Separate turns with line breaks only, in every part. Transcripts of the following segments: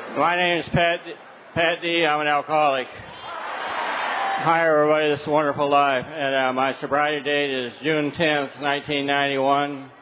My name is Pat D. I'm an alcoholic. Hi, everybody. This is Wonderful Life. And my sobriety date is June 10th, 1991.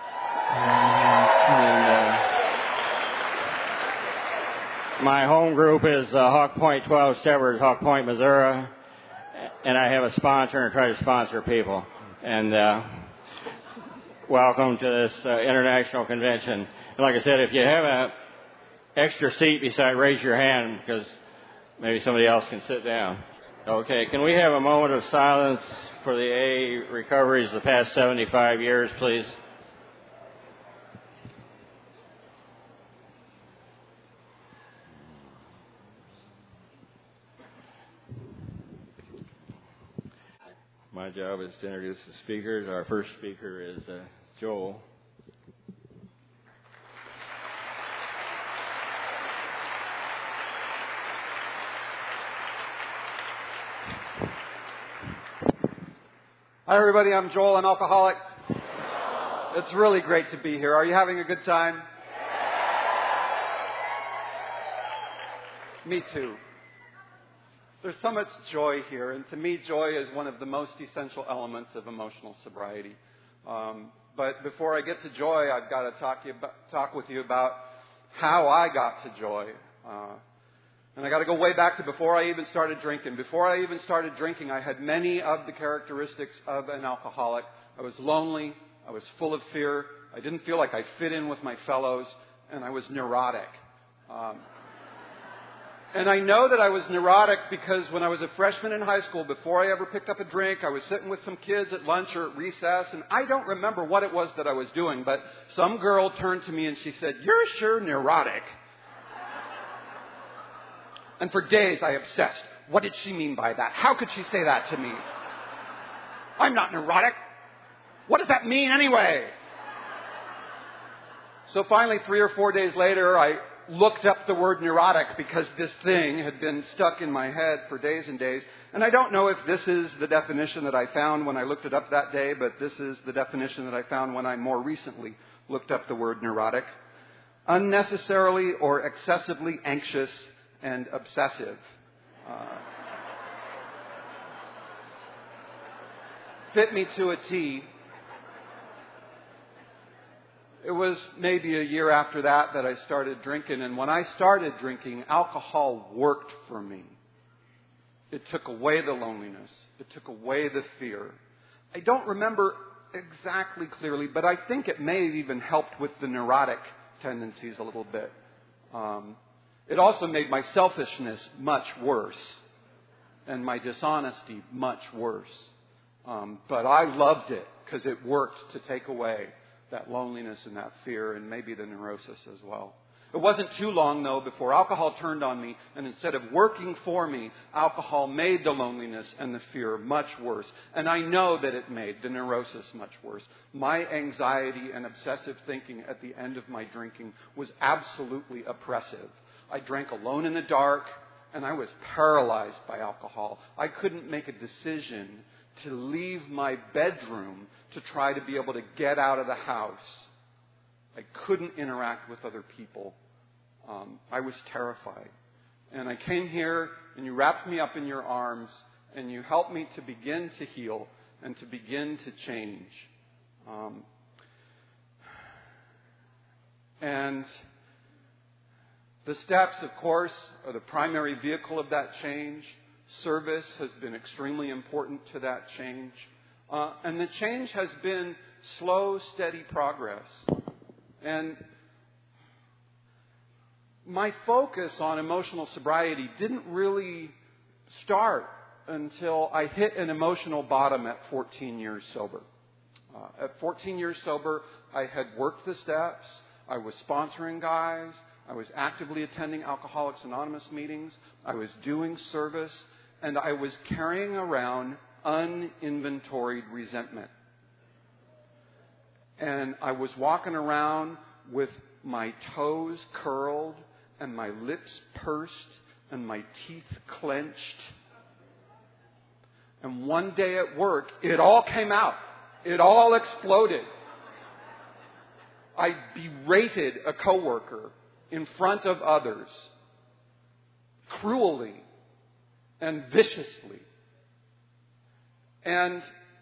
My home group is Hawk Point 12 Steppers, Hawk Point, Missouri. And I have a sponsor and try to sponsor people. And welcome to this international convention. And like I said, if you have an extra seat beside, raise your hand because maybe somebody else can sit down. Okay, can we have a moment of silence for the AA recoveries the past 75 years, please? My job is to introduce the speakers. Our first speaker is Joel.
Hi, everybody. I'm Joel. I'm alcoholic. It's really great to be here. Are you having a good time? Me too. There's so much joy here, and to me, joy is one of the most essential elements of emotional sobriety. But before I get to joy, I've got to talk with you about how I got to joy. And I got to go way back to before I even started drinking. Before I even started drinking, I had many of the characteristics of an alcoholic. I was lonely. I was full of fear. I didn't feel like I fit in with my fellows. And I was neurotic. And I know that I was neurotic because when I was a freshman in high school, before I ever picked up a drink, I was sitting with some kids at lunch or at recess. And I don't remember what it was that I was doing. But some girl turned to me and she said, "You're sure neurotic." And for days, I obsessed. What did she mean by that? How could she say that to me? I'm not neurotic. What does that mean anyway? So finally, 3 or 4 days later, I looked up the word neurotic because this thing had been stuck in my head for days and days. And I don't know if this is the definition that I found when I looked it up that day, but this is the definition that I found when I more recently looked up the word neurotic. Unnecessarily or excessively anxious and obsessive. Fit me to a T. It was maybe a year after that I started drinking, and when I started drinking, alcohol worked for me. It took away the loneliness. It took away the fear. I don't remember exactly clearly, but I think it may have even helped with the neurotic tendencies a little bit. It also made my selfishness much worse and my dishonesty much worse. But I loved it because it worked to take away that loneliness and that fear and maybe the neurosis as well. It wasn't too long, though, before alcohol turned on me, and instead of working for me, alcohol made the loneliness and the fear much worse. And I know that it made the neurosis much worse. My anxiety and obsessive thinking at the end of my drinking was absolutely oppressive. I drank alone in the dark, and I was paralyzed by alcohol. I couldn't make a decision to leave my bedroom to try to be able to get out of the house. I couldn't interact with other people. I was terrified. And I came here, and you wrapped me up in your arms, and you helped me to begin to heal and to begin to change. And the steps, of course, are the primary vehicle of that change. Service has been extremely important to that change. And the change has been slow, steady progress. And my focus on emotional sobriety didn't really start until I hit an emotional bottom at 14 years sober. At 14 years sober, I had worked the steps. I was sponsoring guys. I was actively attending Alcoholics Anonymous meetings. I was doing service. And I was carrying around uninventoried resentment. And I was walking around with my toes curled and my lips pursed and my teeth clenched. And one day at work, it all came out. It all exploded. I berated a coworker in front of others cruelly and viciously. And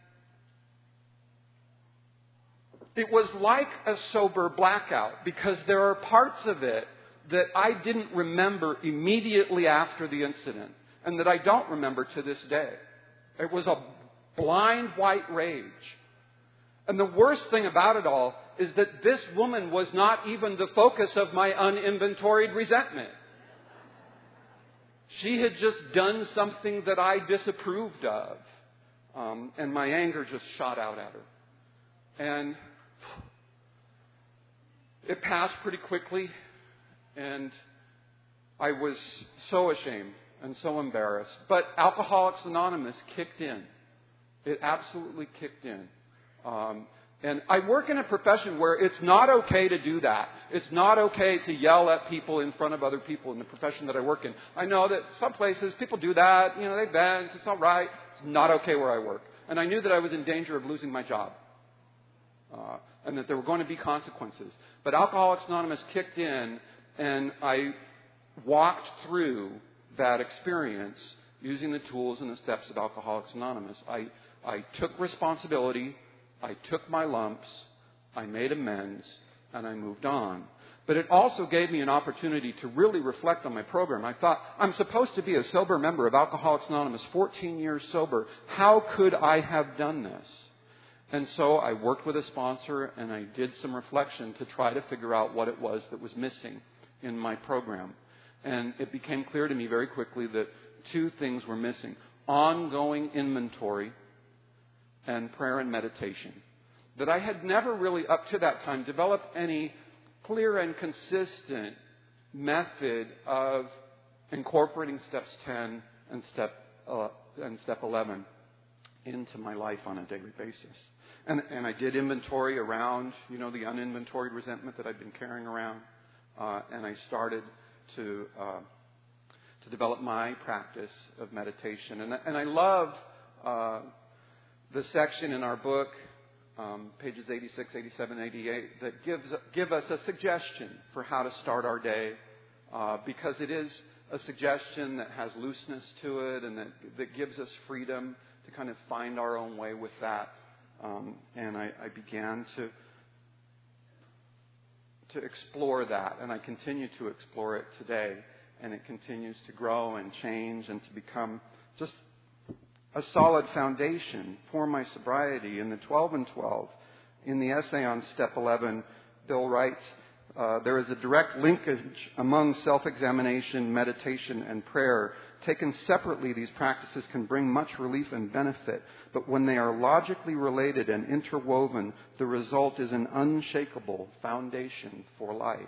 it was like a sober blackout, because there are parts of it that I didn't remember immediately after the incident, and that I don't remember to this day. It was a blind white rage. And the worst thing about it all is that this woman was not even the focus of my uninventoried resentment. She had just done something that I disapproved of. And my anger just shot out at her. And it passed pretty quickly. And I was so ashamed and so embarrassed. But Alcoholics Anonymous kicked in. It absolutely kicked in. And I work in a profession where it's not okay to do that. It's not okay to yell at people in front of other people in the profession that I work in. I know that some places people do that. They vent. It's not right. It's not okay where I work. And I knew that I was in danger of losing my job. And that there were going to be consequences. But Alcoholics Anonymous kicked in, and I walked through that experience using the tools and the steps of Alcoholics Anonymous. I took responsibility. I took my lumps, I made amends, and I moved on. But it also gave me an opportunity to really reflect on my program. I thought, I'm supposed to be a sober member of Alcoholics Anonymous, 14 years sober. How could I have done this? And so I worked with a sponsor, and I did some reflection to try to figure out what it was that was missing in my program. And it became clear to me very quickly that two things were missing: ongoing inventory and prayer and meditation. That I had never really, up to that time, developed any clear and consistent method of incorporating steps 10 and step 11 into my life on a daily basis. And I did inventory around, the uninventoried resentment that I'd been carrying around. And I started to develop my practice of meditation. And I love the section in our book, pages 86, 87, 88, that give us a suggestion for how to start our day, because it is a suggestion that has looseness to it, and that gives us freedom to kind of find our own way with that. And I began to explore that, and I continue to explore it today, and it continues to grow and change and to become just a solid foundation for my sobriety. In the 12 and 12, in the essay on step 11, Bill writes, there is a direct linkage among self-examination, meditation, and prayer. Taken separately, these practices can bring much relief and benefit, but when they are logically related and interwoven, the result is an unshakable foundation for life.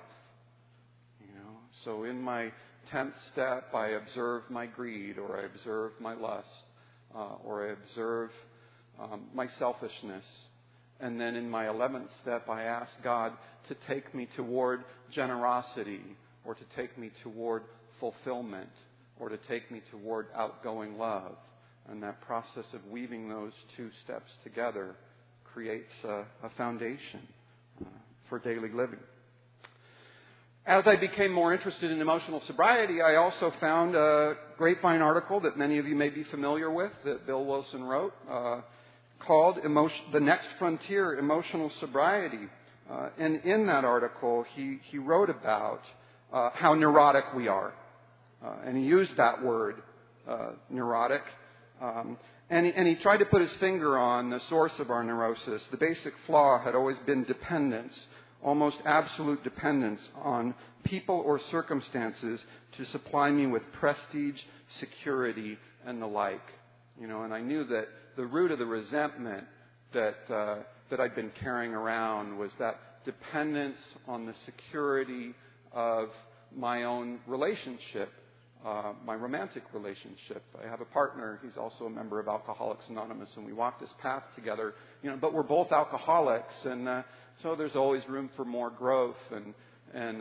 So in my 10th step, I observe my greed, or I observe my lust, or I observe my selfishness. And then in my 11th step, I ask God to take me toward generosity, or to take me toward fulfillment, or to take me toward outgoing love. And that process of weaving those two steps together creates a foundation for daily living. As I became more interested in emotional sobriety, I also found a Grapevine article that many of you may be familiar with, that Bill Wilson wrote, called The Next Frontier, Emotional Sobriety. And in that article, he wrote about how neurotic we are. And he used that word, neurotic. And he tried to put his finger on the source of our neurosis. The basic flaw had always been dependence, almost absolute dependence on people or circumstances to supply me with prestige, security, and the like. And I knew that the root of the resentment that I'd been carrying around was that dependence on the security of my own relationship, my romantic relationship. I have a partner. He's also a member of Alcoholics Anonymous, and we walk this path together. But we're both alcoholics, and so there's always room for more growth. And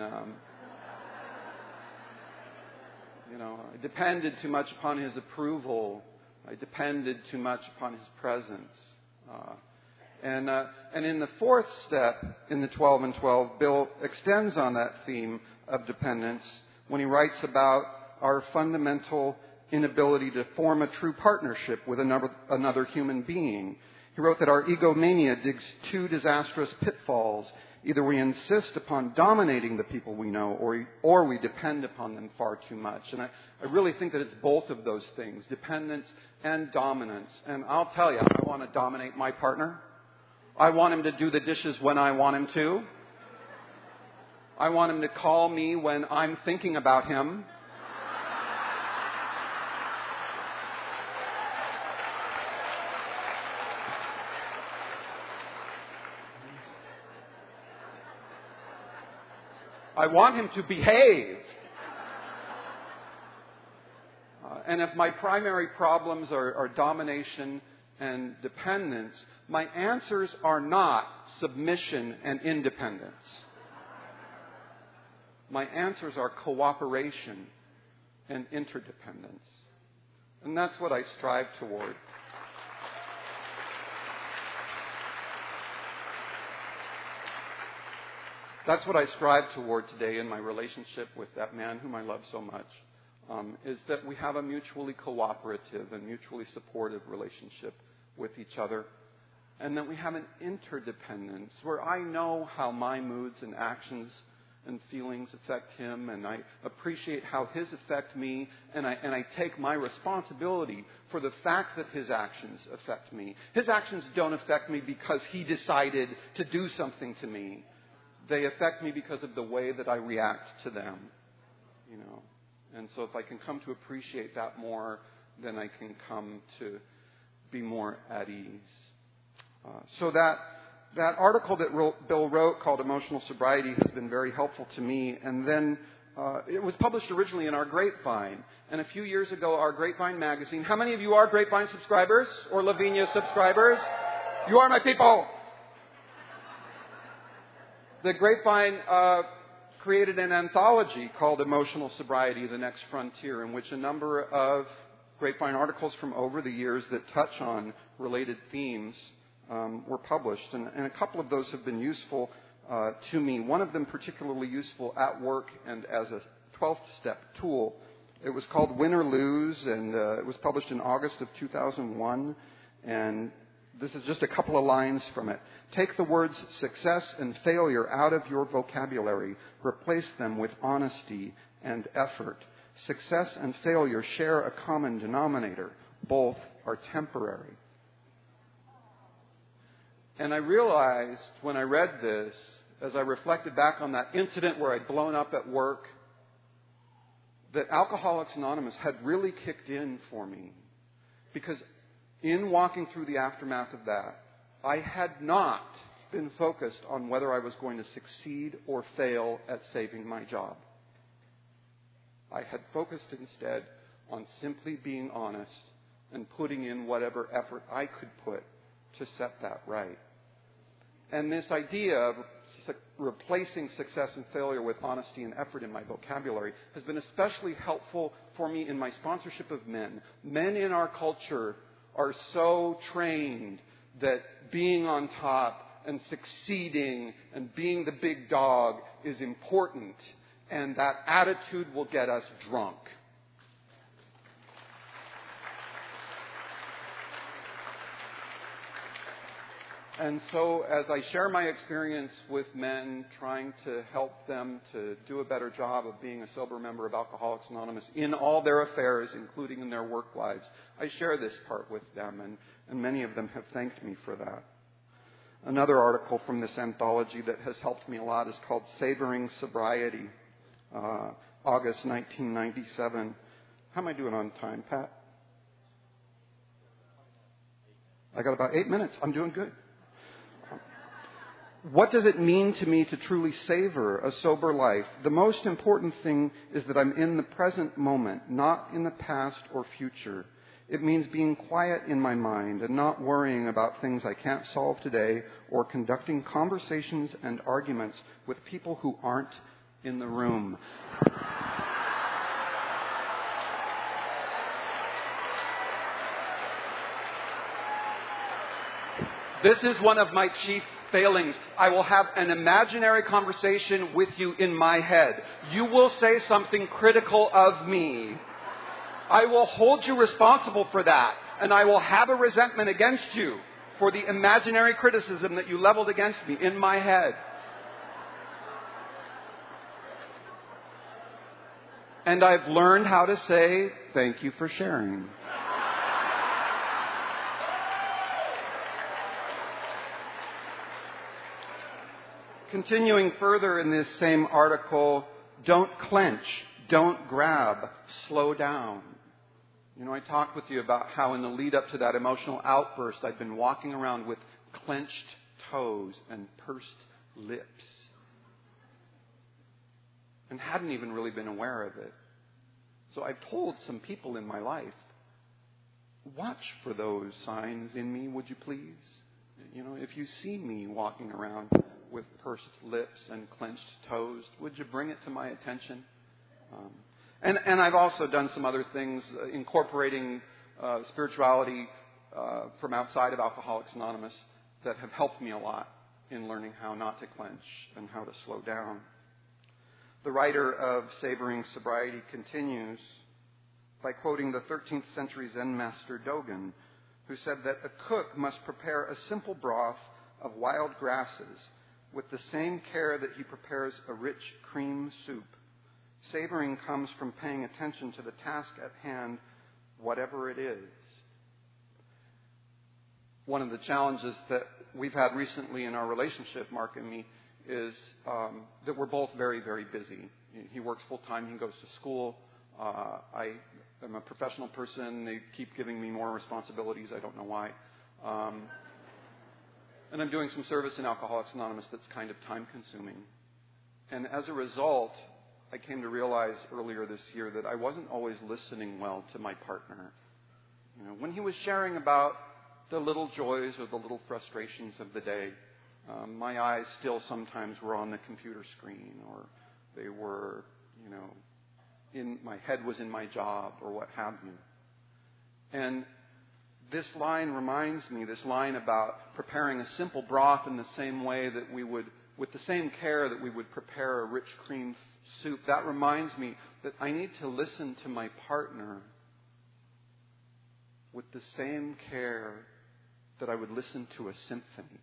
I depended too much upon his approval. I depended too much upon his presence. And in the fourth step, in the 12 and 12, Bill extends on that theme of dependence when he writes about our fundamental inability to form a true partnership with another human being. He wrote that our egomania digs two disastrous pitfalls. Either we insist upon dominating the people we know, or we depend upon them far too much. And I really think that it's both of those things, dependence and dominance. And I'll tell you, I want to dominate my partner. I want him to do the dishes when I want him to. I want him to call me when I'm thinking about him. I want him to behave. And if my primary problems are domination and dependence, my answers are not submission and independence. My answers are cooperation and interdependence. And that's what I strive toward. That's what I strive toward today in my relationship with that man whom I love so much, is that we have a mutually cooperative and mutually supportive relationship with each other, and that we have an interdependence where I know how my moods and actions and feelings affect him, and I appreciate how his affect me, and I take my responsibility for the fact that his actions affect me. His actions don't affect me because he decided to do something to me. They affect me because of the way that I react to them, you know. And so if I can come to appreciate that more, then I can come to be more at ease. So that article that Bill wrote called Emotional Sobriety has been very helpful to me. And then it was published originally in our Grapevine. And a few years ago, our Grapevine magazine. How many of you are Grapevine subscribers or Lavinia subscribers? You are my people. The Grapevine created an anthology called Emotional Sobriety, The Next Frontier, in which a number of Grapevine articles from over the years that touch on related themes were published. And a couple of those have been useful to me. One of them particularly useful at work and as a 12th-step tool. It was called Win or Lose, and it was published in August of 2001. And this is just a couple of lines from it. Take the words success and failure out of your vocabulary. Replace them with honesty and effort. Success and failure share a common denominator. Both are temporary. And I realized when I read this, as I reflected back on that incident where I'd blown up at work, that Alcoholics Anonymous had really kicked in for me. Because in walking through the aftermath of that, I had not been focused on whether I was going to succeed or fail at saving my job. I had focused instead on simply being honest and putting in whatever effort I could put to set that right. And this idea of replacing success and failure with honesty and effort in my vocabulary has been especially helpful for me in my sponsorship of men. Men in our culture are so trained that being on top and succeeding and being the big dog is important, and that attitude will get us drunk. And so as I share my experience with men, trying to help them to do a better job of being a sober member of Alcoholics Anonymous in all their affairs, including in their work lives, I share this part with them, and many of them have thanked me for that. Another article from this anthology that has helped me a lot is called Savoring Sobriety, August 1997. How am I doing on time, Pat? I got about 8 minutes. I'm doing good. What does it mean to me to truly savor a sober life? The most important thing is that I'm in the present moment, not in the past or future. It means being quiet in my mind and not worrying about things I can't solve today or conducting conversations and arguments with people who aren't in the room. This is one of my chief failings. I will have an imaginary conversation with you in my head. You will say something critical of me. I will hold you responsible for that. And I will have a resentment against you for the imaginary criticism that you leveled against me in my head. And I've learned how to say, thank you for sharing. Continuing further in this same article, don't clench, don't grab, slow down. You know, I talked with you about how in the lead up to that emotional outburst, I'd been walking around with clenched toes and pursed lips. And hadn't even really been aware of it. So I've told some people in my life, watch for those signs in me, would you please? You know, if you see me walking around with pursed lips and clenched toes, would you bring it to my attention? And I've also done some other things, incorporating spirituality from outside of Alcoholics Anonymous that have helped me a lot in learning how not to clench and how to slow down. The writer of Savoring Sobriety continues by quoting the 13th century Zen master Dogen, who said that a cook must prepare a simple broth of wild grasses with the same care that he prepares a rich cream soup. Savoring comes from paying attention to the task at hand, whatever it is. One of the challenges that we've had recently in our relationship, Mark and me, is that we're both very, very busy. He works full-time. He goes to school. I am a professional person. They keep giving me more responsibilities. I don't know why. And I'm doing some service in Alcoholics Anonymous that's kind of time-consuming. And as a result, I came to realize earlier this year that I wasn't always listening well to my partner. You know, when he was sharing about the little joys or the little frustrations of the day, my eyes still sometimes were on the computer screen, or they were, you know, my head was in my job, or what have you. And this line reminds me, this line about preparing a simple broth in the same way that we would, with the same care that we would prepare a rich cream soup, that reminds me that I need to listen to my partner with the same care that I would listen to a symphony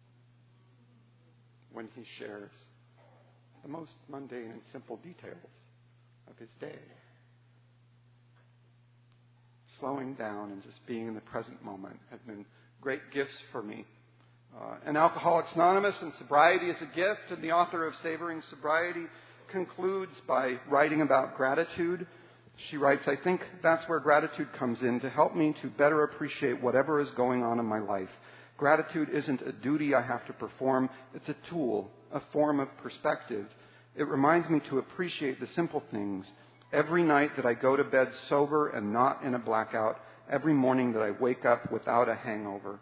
when he shares the most mundane and simple details of his day. Slowing down and just being in the present moment have been great gifts for me. And Alcoholics Anonymous and sobriety is a gift, and the author of Savoring Sobriety concludes by writing about gratitude. She writes, I think that's where gratitude comes in to help me to better appreciate whatever is going on in my life. Gratitude isn't a duty I have to perform. It's a tool, a form of perspective. It reminds me to appreciate the simple things. Every night that I go to bed sober and not in a blackout. Every morning that I wake up without a hangover.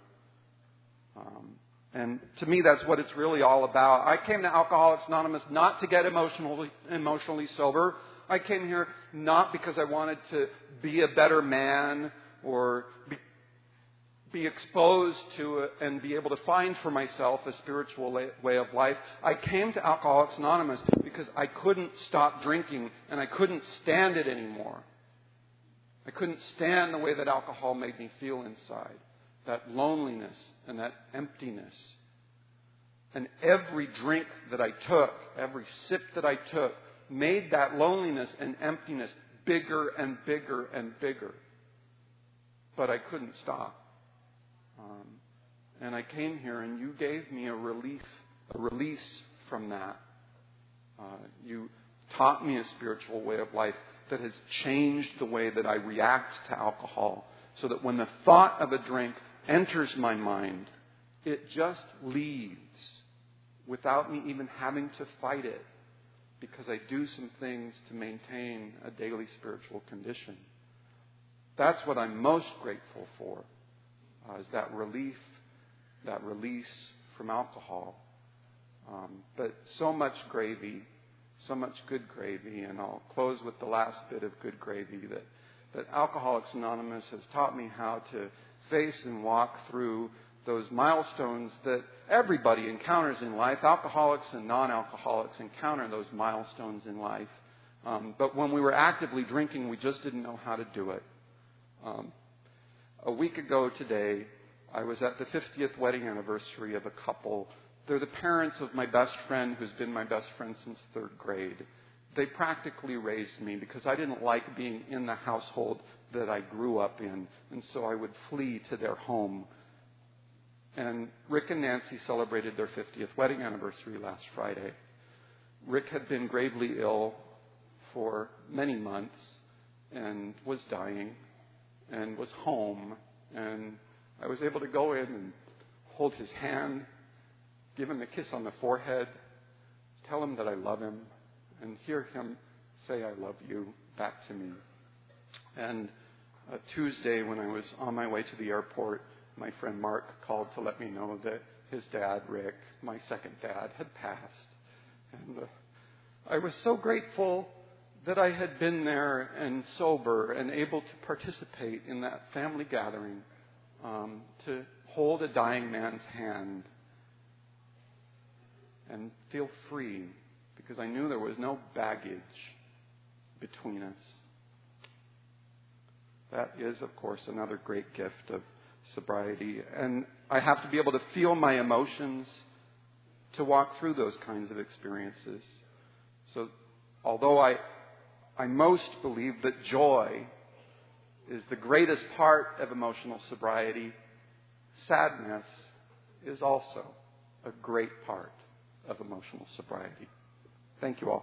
And to me, that's what it's really all about. I came to Alcoholics Anonymous not to get emotionally sober. I came here not because I wanted to be a better man or be exposed to and be able to find for myself a spiritual way of life. I came to Alcoholics Anonymous because I couldn't stop drinking and I couldn't stand it anymore. I couldn't stand the way that alcohol made me feel inside. That loneliness and that emptiness. And every drink that I took, every sip that I took, made that loneliness and emptiness bigger and bigger and bigger. But I couldn't stop. And I came here and you gave me a release from that. You taught me a spiritual way of life that has changed the way that I react to alcohol, so that when the thought of a drink enters my mind, it just leaves without me even having to fight it, because I do some things to maintain a daily spiritual condition. That's what I'm most grateful for, is that relief, that release from alcohol. But so much gravy, so much good gravy, and I'll close with the last bit of good gravy, that Alcoholics Anonymous has taught me how to face and walk through those milestones that everybody encounters in life. Alcoholics and non-alcoholics encounter those milestones in life. But when we were actively drinking, we just didn't know how to do it. A week ago today, I was at the 50th wedding anniversary of a couple. They're the parents of my best friend, who's been my best friend since third grade. They practically raised me because I didn't like being in the household that I grew up in, and so I would flee to their home. And Rick and Nancy celebrated their 50th wedding anniversary last Friday. Rick had been gravely ill for many months and was dying and was home, and I was able to go in and hold his hand, give him a kiss on the forehead, tell him that I love him, and hear him say, "I love you," back to me. And Tuesday, when I was on my way to the airport, my friend Mark called to let me know that his dad, Rick, my second dad, had passed. And I was so grateful that I had been there and sober and able to participate in that family gathering, to hold a dying man's hand and feel free, because I knew there was no baggage between us. That is, of course, another great gift of sobriety. And I have to be able to feel my emotions to walk through those kinds of experiences. So although I most believe that joy is the greatest part of emotional sobriety, sadness is also a great part of emotional sobriety. Thank you all.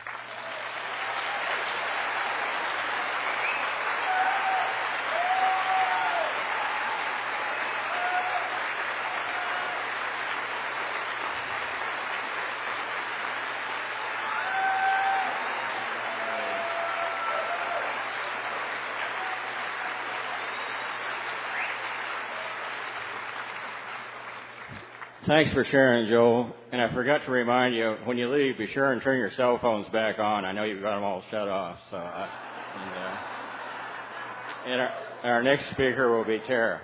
Thanks for sharing, Joel. And I forgot to remind you, when you leave, be sure and turn your cell phones back on. I know you've got them all shut off. So, and our next speaker will be Tara.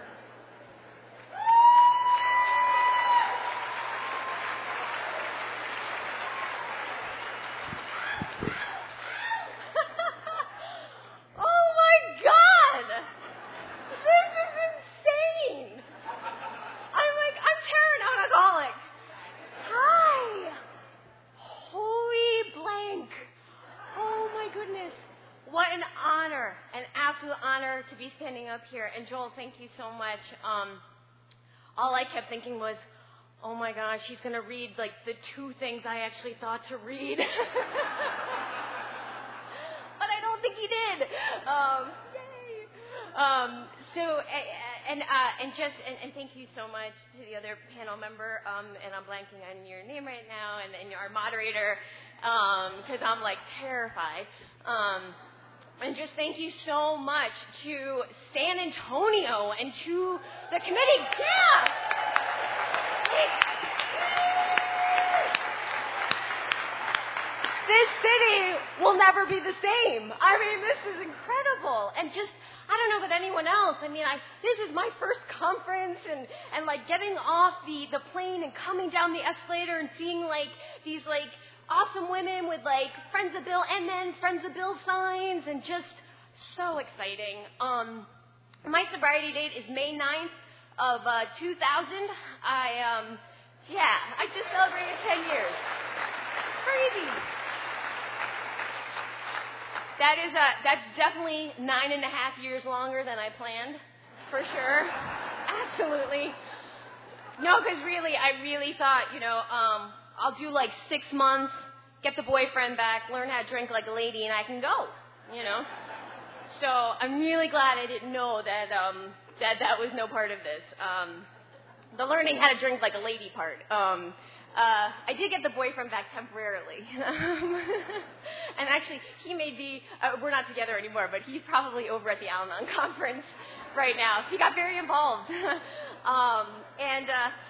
And Joel, thank you so much. All I kept thinking was, oh my gosh, he's going to read like the two things I actually thought to read. But I don't think he did. Yay. And thank you so much to the other panel member. And I'm blanking on your name right now, and our moderator, because I'm like terrified. And just thank you so much to San Antonio and to the committee. Yeah! This city will never be the same. I mean, this is incredible. And just, I don't know about anyone else. I mean, this is my first conference, and like getting off the plane and coming down the escalator and seeing like these like awesome women with like Friends of Bill and then Friends of Bill signs, and just so exciting. My sobriety date is May 9th of 2000. I just celebrated 10 years. Crazy. That's definitely 9.5 years longer than I planned, for sure. Absolutely. No, because I really thought, I'll do like 6 months, get the boyfriend back, learn how to drink like a lady, and I can go, So I'm really glad I didn't know that that was no part of this. The learning how to drink like a lady part. I did get the boyfriend back temporarily. And actually, he may be, we're not together anymore, but he's probably over at the Al-Anon conference right now. He got very involved. And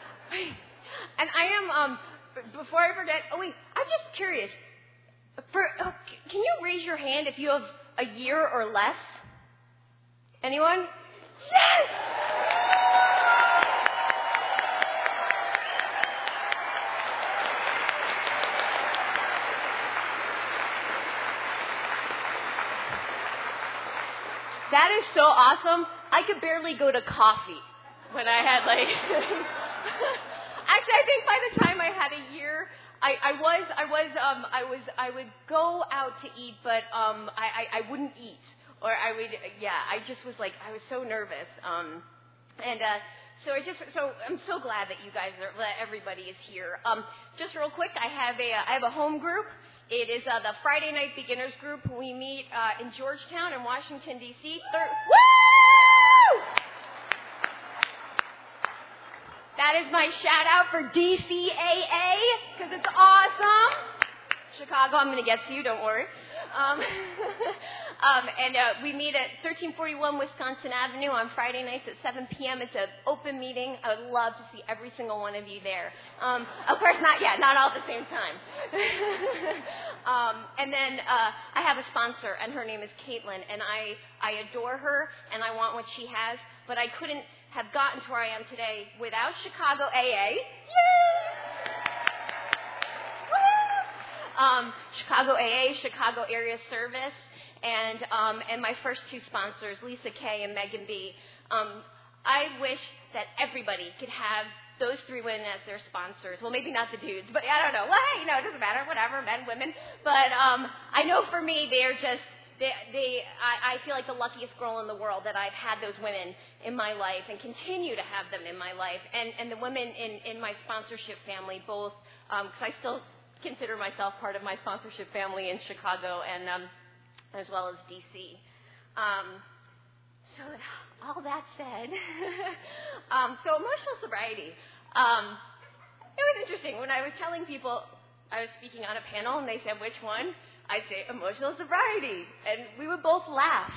I am... Before I forget, I'm just curious. Can you raise your hand if you have a year or less? Anyone? Yes! That is so awesome. I could barely go to coffee when I had like. Actually, I think by the time I had a year, I would go out to eat, but I wouldn't eat, or I would, I just was like, I was so nervous, so I'm so glad that that everybody is here. Just real quick, I have a home group. It is the Friday Night Beginners Group. We meet in Georgetown in Washington, D.C. Woo! That is my shout out for DCAA, because it's awesome. Chicago, I'm going to get to you, don't worry. We meet at 1341 Wisconsin Avenue on Friday nights at 7 p.m. It's an open meeting. I would love to see every single one of you there. Of course, not all at the same time. And then I have a sponsor, and her name is Caitlin, and I adore her, and I want what she has, but I couldn't have gotten to where I am today without Chicago AA. Chicago AA, Chicago Area Service, and my first two sponsors, Lisa K. and Megan B. I wish that everybody could have those three women as their sponsors. Well, maybe not the dudes, but I don't know. Well, hey, it doesn't matter, whatever, men, women. But I know for me, they're just, I feel like the luckiest girl in the world that I've had those women in my life and continue to have them in my life. And the women in my sponsorship family, both, because I still consider myself part of my sponsorship family in Chicago and as well as D.C. So all that said, so emotional sobriety. It was interesting. When I was telling people, I was speaking on a panel, and they said, which one? I'd say emotional sobriety, and we would both laugh.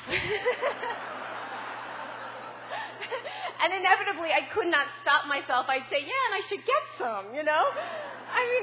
And inevitably, I could not stop myself. I'd say, yeah, and I should get some, I mean,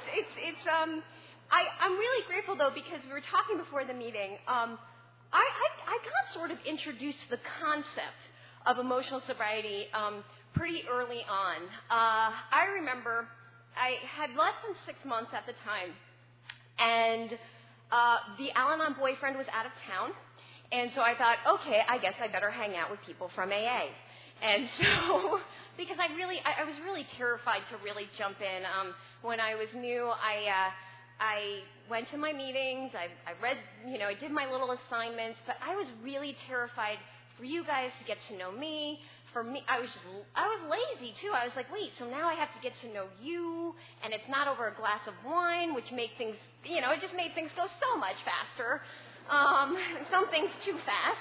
I'm really grateful, though, because we were talking before the meeting. I got sort of introduced to the concept of emotional sobriety pretty early on. I remember I had less than 6 months at the time, and the Al-Anon boyfriend was out of town, and so I thought, okay, I guess I better hang out with people from AA. And so, because I was really terrified to really jump in. When I was new, I went to my meetings, I read, I did my little assignments, but I was really terrified for you guys to get to know me. For me, I was lazy too. I was like, wait, so now I have to get to know you, and it's not over a glass of wine, which made things, it just made things go so much faster. Some things too fast,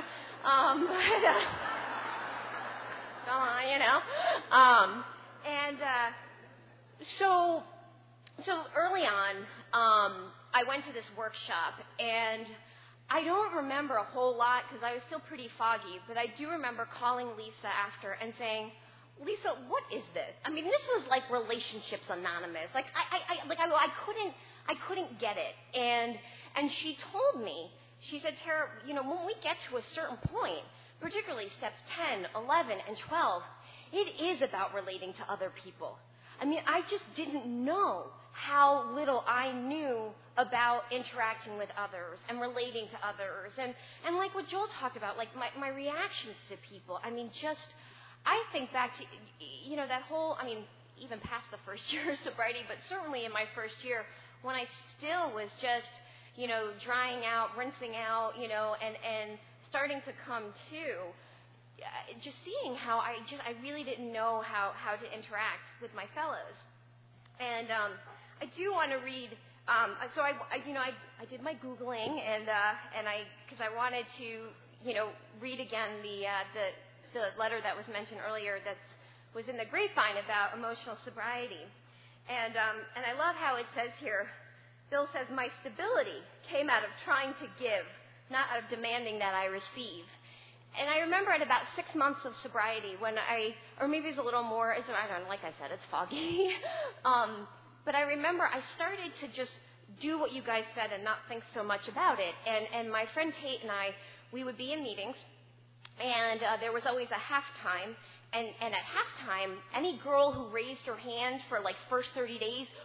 So early on, I went to this workshop, and I don't remember a whole lot because I was still pretty foggy, but I do remember calling Lisa after and saying, Lisa, what is this? I mean, this was like Relationships Anonymous. Like I couldn't get it. And she told me, she said, Tara, when we get to a certain point, particularly steps 10, 11, and 12, it is about relating to other people. I mean, I just didn't know how little I knew about interacting with others and relating to others. And like what Joel talked about, like my reactions to people. I mean, I think back to, that whole, even past the first year of sobriety, but certainly in my first year when I still was just, drying out, rinsing out, and starting to come to. Just seeing how I really didn't know how to interact with my fellows. And I do want to read, so I did my Googling, because I wanted to, read again the letter that was mentioned earlier that was in the grapevine about emotional sobriety. And I love how it says here, Bill says, my stability came out of trying to give, not out of demanding that I receive. And I remember at about 6 months of sobriety when or maybe it was a little more, I don't know, like I said, it's foggy. But I remember I started to just do what you guys said and not think so much about it. And my friend Tate and we would be in meetings, and there was always a halftime. And at halftime, any girl who raised her hand for like first 30 days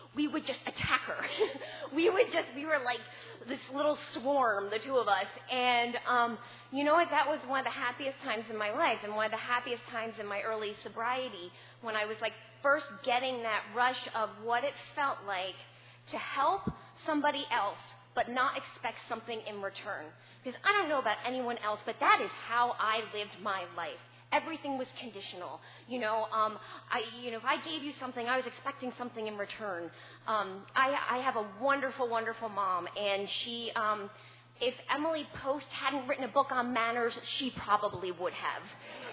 we would just attack her. we were like this little swarm, the two of us. And you know what? That was one of the happiest times in my life, and one of the happiest times in my early sobriety, when I was like first getting that rush of what it felt like to help somebody else but not expect something in return. Because I don't know about anyone else, but that is how I lived my life. Everything was conditional. If I gave you something, I was expecting something in return. I have a wonderful, wonderful mom, and she, if Emily Post hadn't written a book on manners, she probably would have.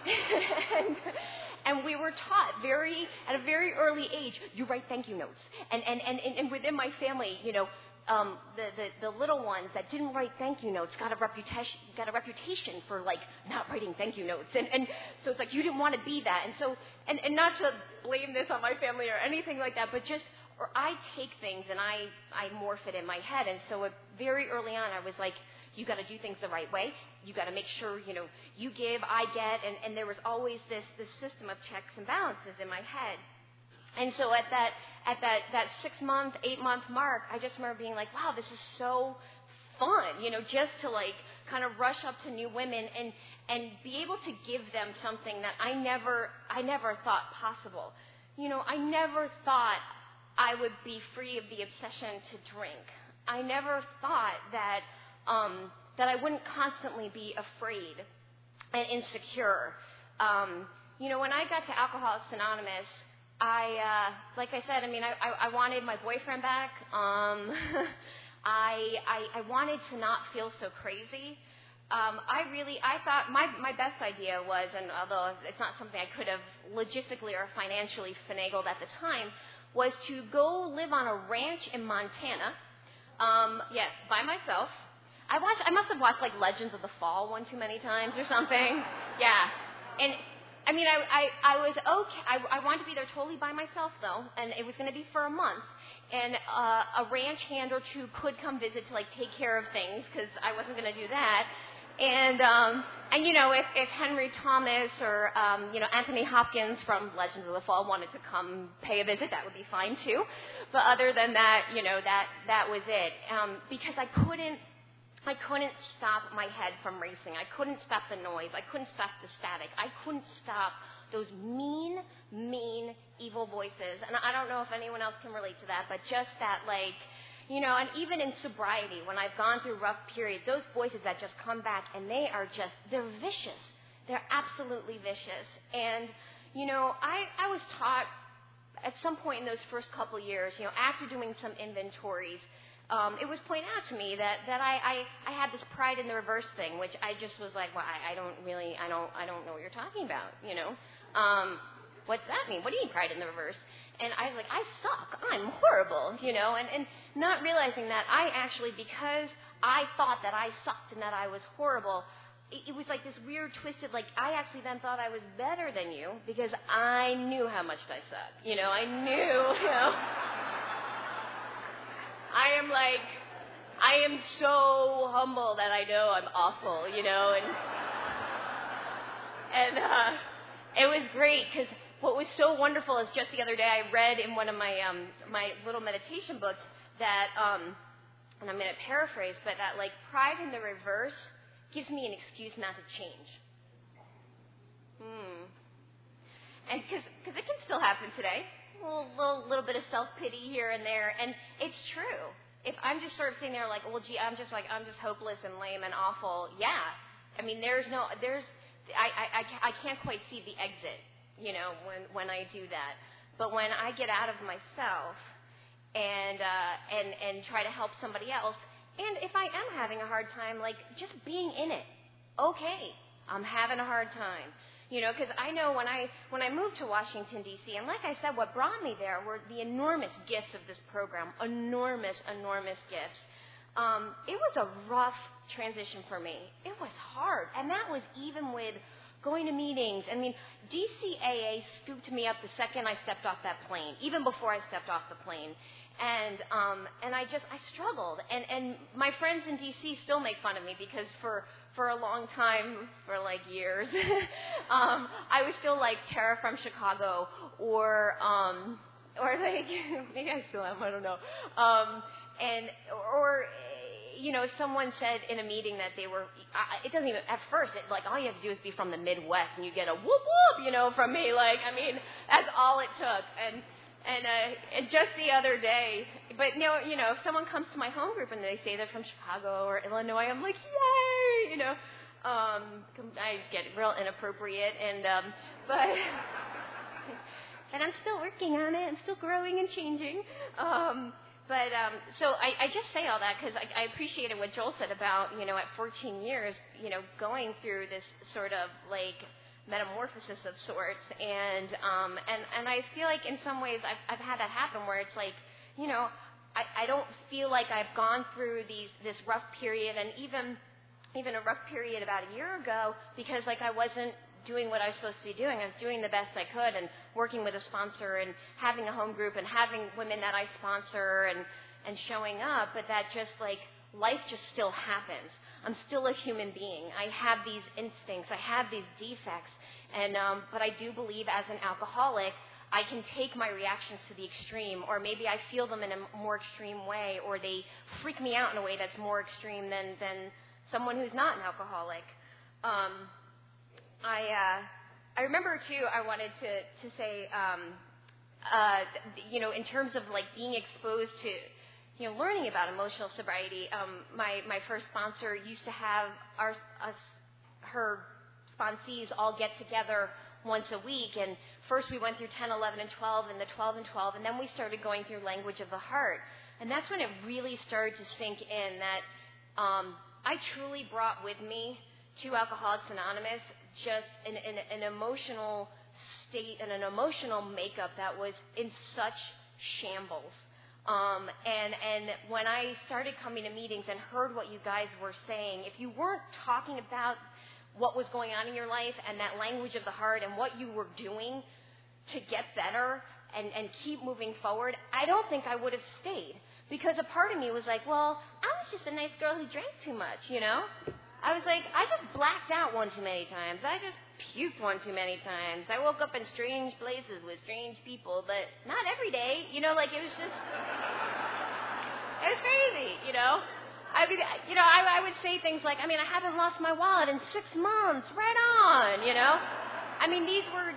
And we were taught at a very early age, you write thank you notes. And within my family, the little ones that didn't write thank you notes got a reputation for like not writing thank you notes. And so it's like you didn't want to be that. And so, and not to blame this on my family or anything like that, but just, or I take things and I morph it in my head. And so very early on, I was like, you got to do things the right way. You got to make sure, you give, I get, and there was always this system of checks and balances in my head. And so at that 6-month, 8-month mark, I just remember being like, wow, this is so fun, just to like kind of rush up to new women and be able to give them something that I never thought possible. I never thought I would be free of the obsession to drink. I never thought that I wouldn't constantly be afraid and insecure. When I got to Alcoholics Anonymous, like I said, I wanted my boyfriend back. I wanted to not feel so crazy. I thought my best idea was, and although it's not something I could have logistically or financially finagled at the time, was to go live on a ranch in Montana. Yes, by myself. I must have watched like Legends of the Fall one too many times or something. Yeah. And I was okay. I wanted to be there totally by myself though, and it was going to be for a month. And a ranch hand or two could come visit to like take care of things because I wasn't going to do that. And if Henry Thomas or Anthony Hopkins from Legends of the Fall wanted to come pay a visit, that would be fine too. But other than that, that was it. Because I couldn't stop my head from racing. I couldn't stop the noise. I couldn't stop the static. I couldn't stop those mean, evil voices. And I don't know if anyone else can relate to that, but just that, and even in sobriety, when I've gone through rough periods, those voices that just come back, and they're vicious. They're absolutely vicious. And, I was taught at some point in those first couple years, after doing some inventories, it was pointed out to me that I had this pride in the reverse thing, which I just was like, well, I don't know what you're talking about, what's that mean? What do you mean pride in the reverse? And I was like, I suck. I'm horrible, and not realizing that I actually, because I thought that I sucked and that I was horrible, it was like this weird twisted, I actually then thought I was better than you because I knew how much I sucked. I knew, I am so humble that I know I'm awful, and it was great because what was so wonderful is just the other day I read in one of my my little meditation books that, and I'm going to paraphrase, but that pride in the reverse gives me an excuse not to change. And because it can still happen today. A little bit of self-pity here and there, and it's true. If I'm just sort of sitting there I'm just hopeless and lame and awful, yeah. I can't quite see the exit, when I do that. But when I get out of myself and try to help somebody else, and if I am having a hard time, just being in it, okay, I'm having a hard time. Because I know when I moved to Washington, D.C., and like I said, what brought me there were the enormous gifts of this program, enormous gifts. It was a rough transition for me. It was hard, and that was even with going to meetings. DCAA scooped me up the second I stepped off that plane, even before I stepped off the plane. And I struggled. And my friends in D.C. still make fun of me because for a long time, for years, I was still Tara from Chicago or or like maybe I still am, I don't know. If someone said in a meeting that they were, it doesn't even, at first, all you have to do is be from the Midwest and you get a whoop whoop, from me. That's all it took. And just the other day, but if someone comes to my home group and they say they're from Chicago or Illinois, I'm like, yay, I just get real inappropriate but I'm still working on it. I'm still growing and changing. So I just say all that because I appreciated what Joel said about, at 14 years, going through this sort of metamorphosis of sorts. And I feel like in some ways I've had that happen where it's I don't feel like I've gone through this rough period, and even a rough period about a year ago because I wasn't doing what I was supposed to be doing. I was doing the best I could and working with a sponsor and having a home group and having women that I sponsor and showing up, but that just life just still happens. I'm still a human being. I have these instincts. I have these defects. But I do believe as an alcoholic, I can take my reactions to the extreme, or maybe I feel them in a more extreme way, or they freak me out in a way that's more extreme than someone who's not an alcoholic. I remember too, I wanted to say, in terms of being exposed to, learning about emotional sobriety, my first sponsor used to have her sponsees all get together once a week. And first we went through 10, 11, and 12, and the 12 and 12, and then we started going through language of the heart. And that's when it really started to sink in that I truly brought with me to Alcoholics Anonymous just an emotional state and an emotional makeup that was in such shambles. And when I started coming to meetings and heard what you guys were saying, if you weren't talking about what was going on in your life and that language of the heart and what you were doing to get better and keep moving forward, I don't think I would have stayed. Because a part of me was like, well, I was just a nice girl who drank too much, I was like, I just blacked out one too many times. I just puked one too many times. I woke up in strange places with strange people, but not every day. It was just, it was crazy, I mean, I would say things like, I haven't lost my wallet in 6 months. Right on, I mean, these were,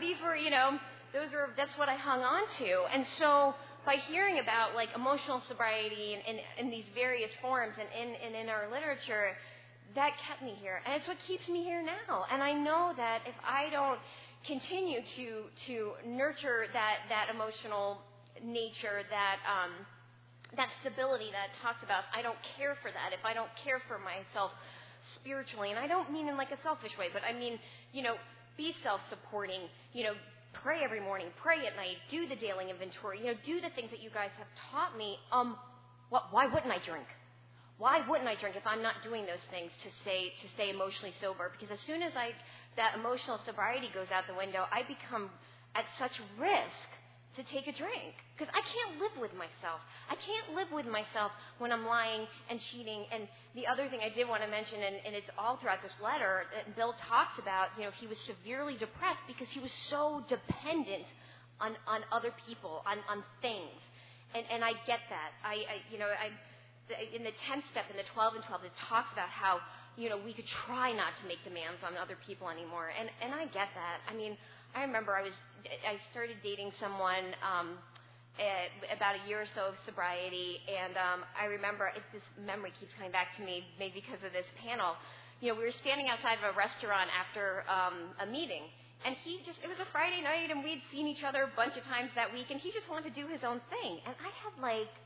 that's what I hung on to. And so by hearing about emotional sobriety in these various forms and in our literature, that kept me here, and it's what keeps me here now. And I know that if I don't continue to nurture that emotional nature, that stability that it talks about, I don't care for that. If I don't care for myself spiritually, and I don't mean in a selfish way, but I mean, be self-supporting, pray every morning, pray at night, do the daily inventory, do the things that you guys have taught me. Why wouldn't I drink? Why wouldn't I drink if I'm not doing those things to stay emotionally sober? Because as soon as that emotional sobriety goes out the window, I become at such risk to take a drink. Because I can't live with myself. I can't live with myself when I'm lying and cheating. And the other thing I did want to mention, and it's all throughout this letter, that Bill talks about, he was severely depressed because he was so dependent on other people, on things. And I get that. In the 10th step, in the 12 and 12, it talks about how, we could try not to make demands on other people anymore. And I get that. I mean, I remember I started dating someone about a year or so of sobriety, and I remember, this memory keeps coming back to me, maybe because of this panel. We were standing outside of a restaurant after a meeting, and it was a Friday night, and we'd seen each other a bunch of times that week, and he just wanted to do his own thing. And I had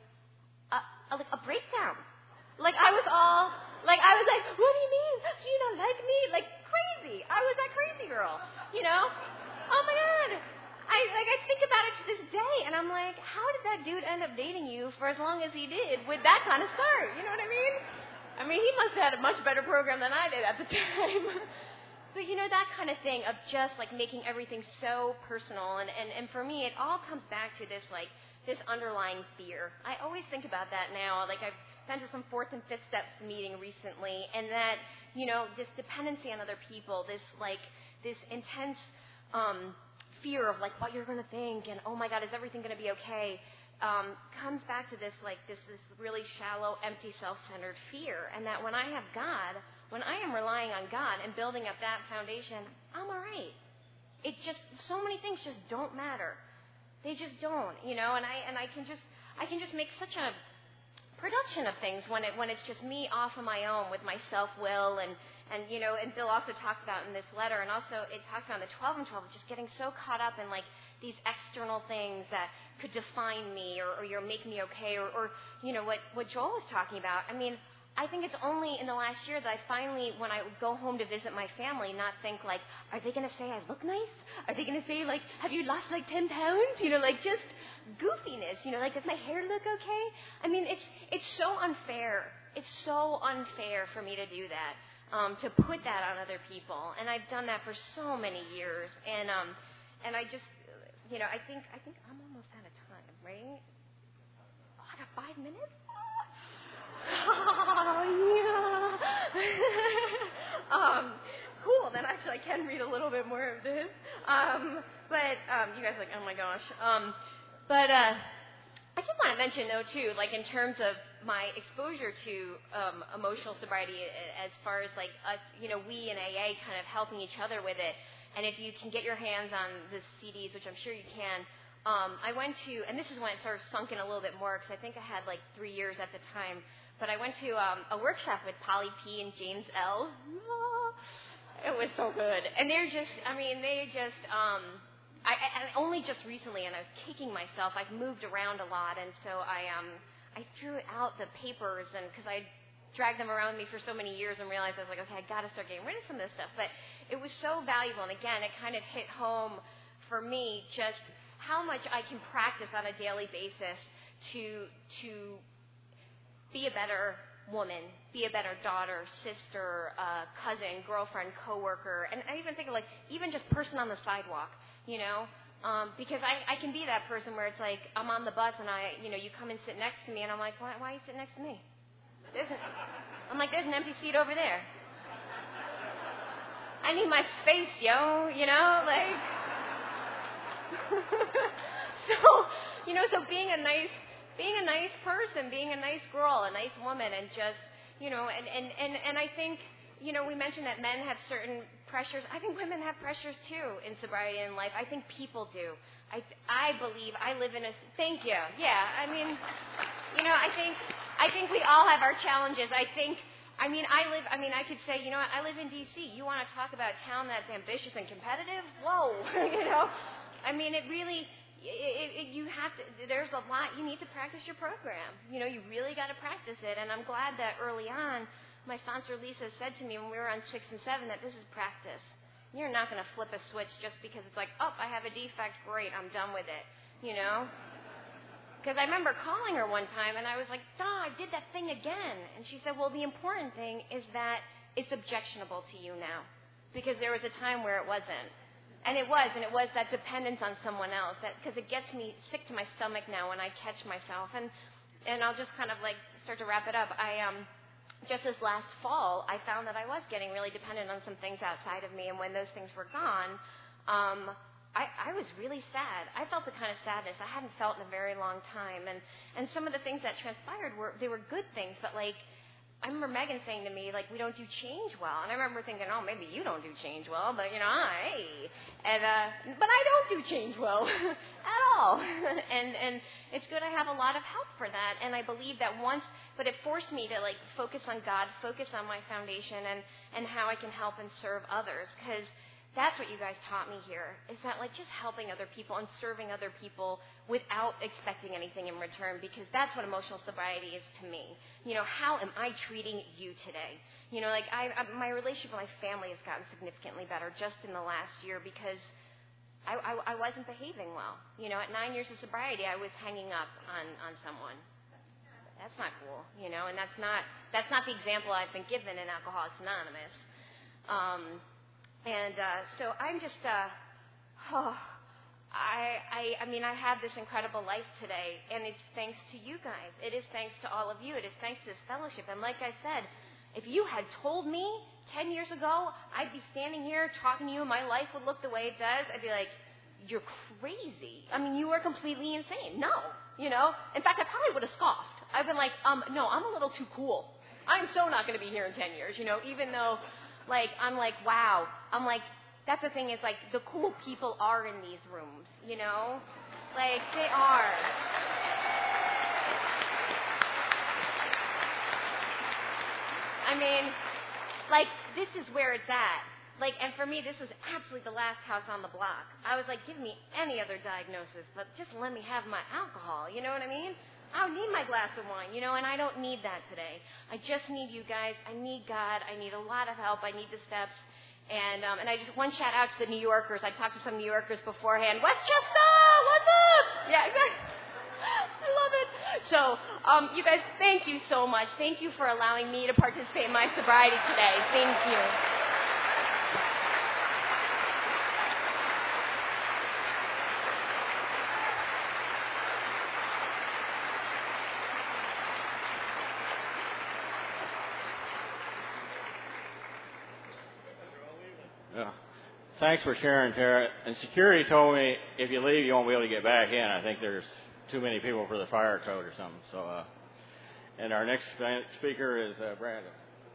a breakdown. I was like, what do you mean? Do you not like me? Crazy. I was that crazy girl, Oh my God. I think about it to this day, and I'm like, how did that dude end up dating you for as long as he did with that kind of start? You know what I mean? I mean, he must have had a much better program than I did at the time. But, that kind of thing of just, making everything so personal. And for me, it all comes back to this, this underlying fear. I always think about that now. I've been to some 4th and 5th steps meeting recently, and that, this dependency on other people, this intense fear of like what you're going to think and, oh my God, is everything going to be okay? Comes back to this really shallow, empty, self-centered fear. And that when I have God, when I am relying on God and building up that foundation, I'm all right. It just, so many things just don't matter. They just don't, and I can just make such a production of things when it's just me off on my own with my self-will and Bill also talks about in this letter, and also it talks about in the 12 and 12, just getting so caught up in like these external things that could define me or make me okay or what Joel was talking about. I mean, I think it's only in the last year that I finally, when I go home to visit my family, not think like, are they going to say I look nice? Are they going to say like, have you lost like 10 pounds? Like just goofiness, like does my hair look okay? I mean, it's so unfair. It's so unfair for me to do that. To put that on other people, and I've done that for so many years, and I just, I think I'm almost out of time, right? Oh, I got 5 minutes. Oh yeah. Cool. Then actually I can read a little bit more of this. But you guys are like, oh my gosh. But I just want to mention though too, like in terms of my exposure to emotional sobriety, as far as like us, we in AA kind of helping each other with it. And if you can get your hands on the CDs, which I'm sure you can, I went to, and this is when it sort of sunk in a little bit more, because I think I had like 3 years at the time. But I went to a workshop with Polly P. and James L. It was so good. And they're just, I only just recently, and I was kicking myself. I've moved around a lot, and so I threw out the papers, and because I dragged them around with me for so many years and realized I was like, okay, I got to start getting rid of some of this stuff. But it was so valuable, and again, it kind of hit home for me just how much I can practice on a daily basis to be a better woman, be a better daughter, sister, cousin, girlfriend, coworker, and I even think of like even just person on the sidewalk, because I can be that person where it's like I'm on the bus and you come and sit next to me and I'm like, why are you sitting next to me? I'm like, there's an empty seat over there. I need my space, like. So being a nice person, being a nice girl, a nice woman, and just, and I think, we mentioned that men have certain pressures. I think women have pressures too in sobriety and life. I think people do. I believe I live in a, thank you. Yeah, I think we all have our challenges. I could say, I live in D.C. You want to talk about a town that's ambitious and competitive? Whoa, it really, you have to, there's a lot, you need to practice your program. You really got to practice it. And I'm glad that early on, my sponsor Lisa said to me when we were on 6 and 7 that this is practice. You're not going to flip a switch just because it's like, oh, I have a defect, great, I'm done with it, Because I remember calling her one time and I was like, I did that thing again. And she said, well, the important thing is that it's objectionable to you now. Because there was a time where it wasn't. And it was that dependence on someone else. Because it gets me sick to my stomach now when I catch myself. And I'll just kind of like start to wrap it up. Just this last fall, I found that I was getting really dependent on some things outside of me. And when those things were gone, I was really sad. I felt the kind of sadness I hadn't felt in a very long time. And some of the things that transpired were good things, but like, I remember Megan saying to me, like, we don't do change well. And I remember thinking, oh, maybe you don't do change well, but, but I don't do change well at all. And it's good I have a lot of help for that. And I believe that but it forced me to, like, focus on God, focus on my foundation and how I can help and serve others. Because that's what you guys taught me here, is that, like, just helping other people and serving other people without expecting anything in return, because that's what emotional sobriety is to me. How am I treating you today? My relationship with my family has gotten significantly better just in the last year because I wasn't behaving well. At 9 years of sobriety, I was hanging up on someone. That's not cool, and that's not the example I've been given in Alcoholics Anonymous. So I'm just, I have this incredible life today, and it's thanks to you guys. It is thanks to all of you. It is thanks to this fellowship. And like I said, if you had told me 10 years ago I'd be standing here talking to you and my life would look the way it does, I'd be like, you're crazy. I mean, you are completely insane. No, you know. In fact, I probably would have scoffed. I've been like, no, I'm a little too cool. I'm so not going to be here in 10 years, you know, even though, like, I'm like, wow. I'm like, that's the thing is, like, the cool people are in these rooms, you know? Like, they are. I mean, like, this is where it's at. Like, and for me, this was absolutely the last house on the block. I was like, give me any other diagnosis, but just let me have my alcohol, you know what I mean? I don't need my glass of wine, you know, and I don't need that today. I just need you guys. I need God. I need a lot of help. I need the steps. And I just, one shout out to the New Yorkers. I talked to some New Yorkers beforehand. Westchester, what's up? Yeah, exactly. I love it. So, you guys, thank you so much. Thank you for allowing me to participate in my sobriety today. Thank you.
Yeah. Thanks for sharing, Tara. And security told me if you leave, you won't be able to get back in. I think there's too many people for the fire code or something. So, and our next speaker is Brandon.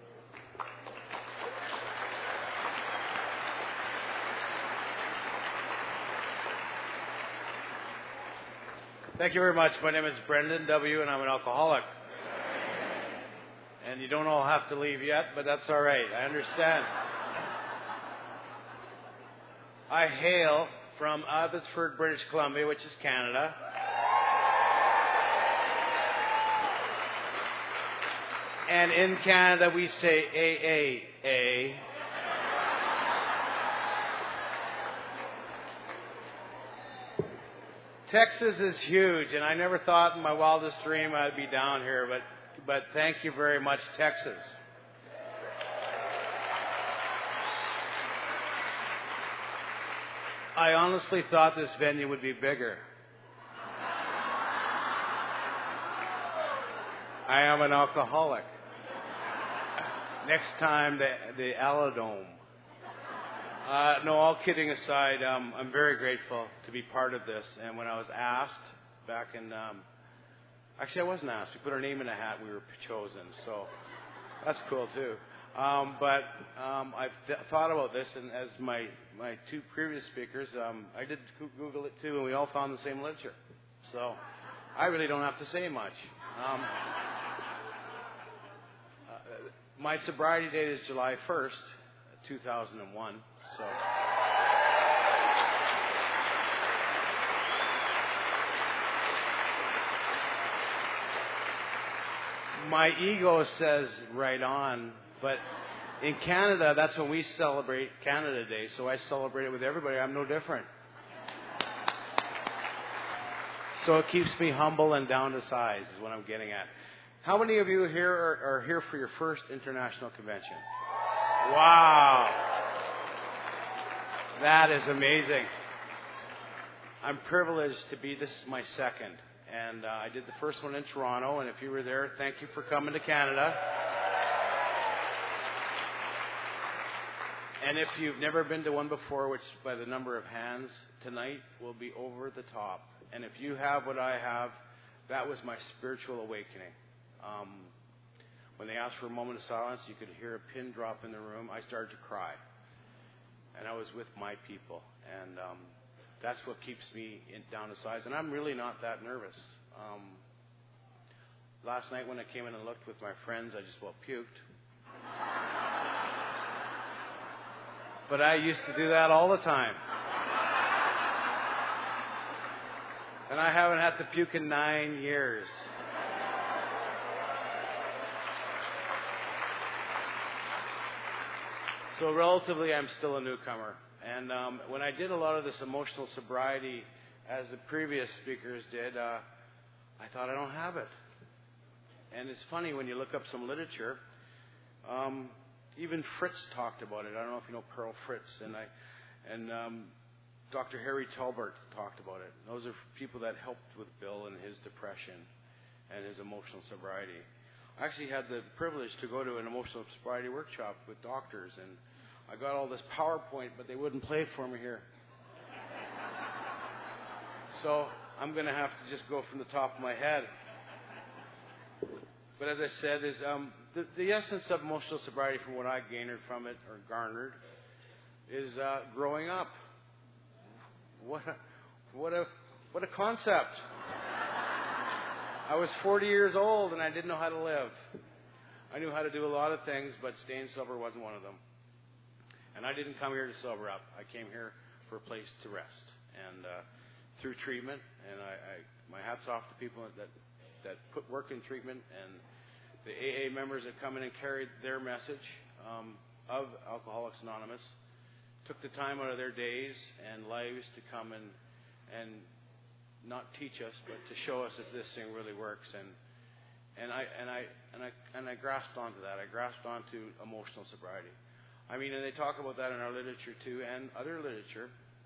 Thank you very much. My name is Brendan W., and I'm an alcoholic. And you don't all have to leave yet, but that's all right. I understand. I hail from Abbotsford, British Columbia, which is Canada. And in Canada, we say AAA. Texas is huge, and I never thought in my wildest dream I'd be down here, but thank you very much, Texas. I honestly thought this venue would be bigger. I am an alcoholic. Next time, the Aladome. No, all kidding aside, I'm very grateful to be part of this. And when I was asked back in, actually I wasn't asked. We put our name in a hat. We were chosen, so that's cool too. But I've thought about this, and as my two previous speakers, I did Google it too, and we all found the same literature. So I really don't have to say much. My sobriety date is July 1st, 2001. So my ego says right on, but in Canada, that's when we celebrate Canada Day, so I celebrate it with everybody. I'm no different. So it keeps me humble and down to size is what I'm getting at. How many of you here are here for your first international convention? Wow. That is amazing. I'm privileged to be, this is my second. And I did the first one in Toronto, and if you were there, thank you for coming to Canada. And if you've never been to one before, which by the number of hands, tonight will be over the top. And if you have what I have, that was my spiritual awakening. When they asked for a moment of silence, you could hear a pin drop in the room. I started to cry. And I was with my people. And that's what keeps me down to size. And I'm really not that nervous. Last night when I came in and looked with my friends, I just about puked. But I used to do that all the time. And I haven't had to puke in 9 years. So relatively, I'm still a newcomer. And when I did a lot of this emotional sobriety, as the previous speakers did, I thought I don't have it. And it's funny when you look up some literature. Even Fritz talked about it. I don't know if you know Pearl Fritz, and Dr. Harry Talbert talked about it. Those are people that helped with Bill and his depression and his emotional sobriety. I actually had the privilege to go to an emotional sobriety workshop with doctors, and I got all this PowerPoint, but they wouldn't play it for me here. So I'm going to have to just go from the top of my head. But as I said, is the essence of emotional sobriety, from what I garnered, is growing up. What a concept! I was 40 years old and I didn't know how to live. I knew how to do a lot of things, but staying sober wasn't one of them. And I didn't come here to sober up. I came here for a place to rest, and through treatment. And my hats off to people that put work in treatment, and the AA members that come in and carried their message of Alcoholics Anonymous, took the time out of their days and lives to come and not teach us, but to show us that this thing really works. And I grasped onto that. I grasped onto emotional sobriety. I mean, and they talk about that in our literature too, and other literature.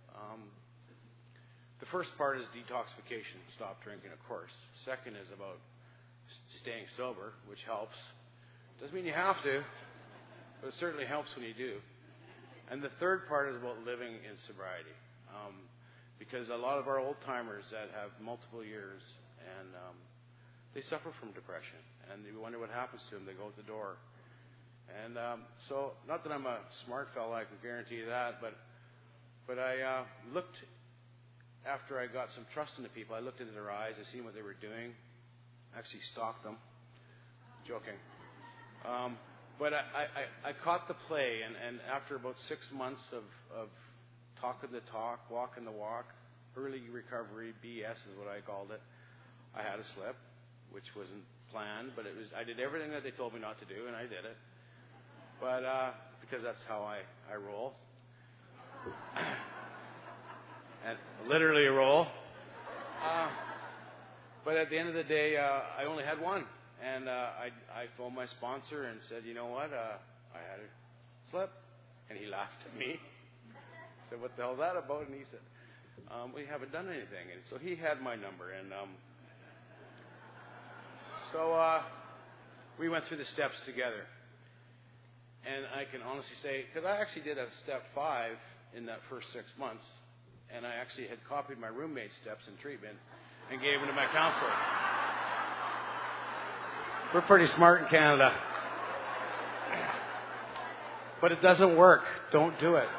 The first part is detoxification, stop drinking, of course. Second is about staying sober, which helps. Doesn't mean you have to, but it certainly helps when you do. And the third part is about living in sobriety. Because a lot of our old timers that have multiple years, and they suffer from depression, and you wonder what happens to them. They go out the door. And so, not that I'm a smart fella, I can guarantee you that, but I looked, after I got some trust into people, I looked into their eyes, I seen what they were doing, actually stalked them. Joking. But I caught the play, and after about 6 months of talking the talk, walking the walk, early recovery, BS is what I called it, I had a slip, which wasn't planned, but I did everything that they told me not to do, and I did it. But because that's how I roll. And literally a roll. But at the end of the day, I only had one. And I phoned my sponsor and said, you know what, I had a slip. And he laughed at me. I said, what the hell is that about? And he said, we haven't done anything. And so he had my number. And so we went through the steps together. And I can honestly say, because I actually did a step 5 in that first 6 months. And I actually had copied my roommate's steps in treatment and gave them to my counselor. We're pretty smart in Canada. But it doesn't work. Don't do it.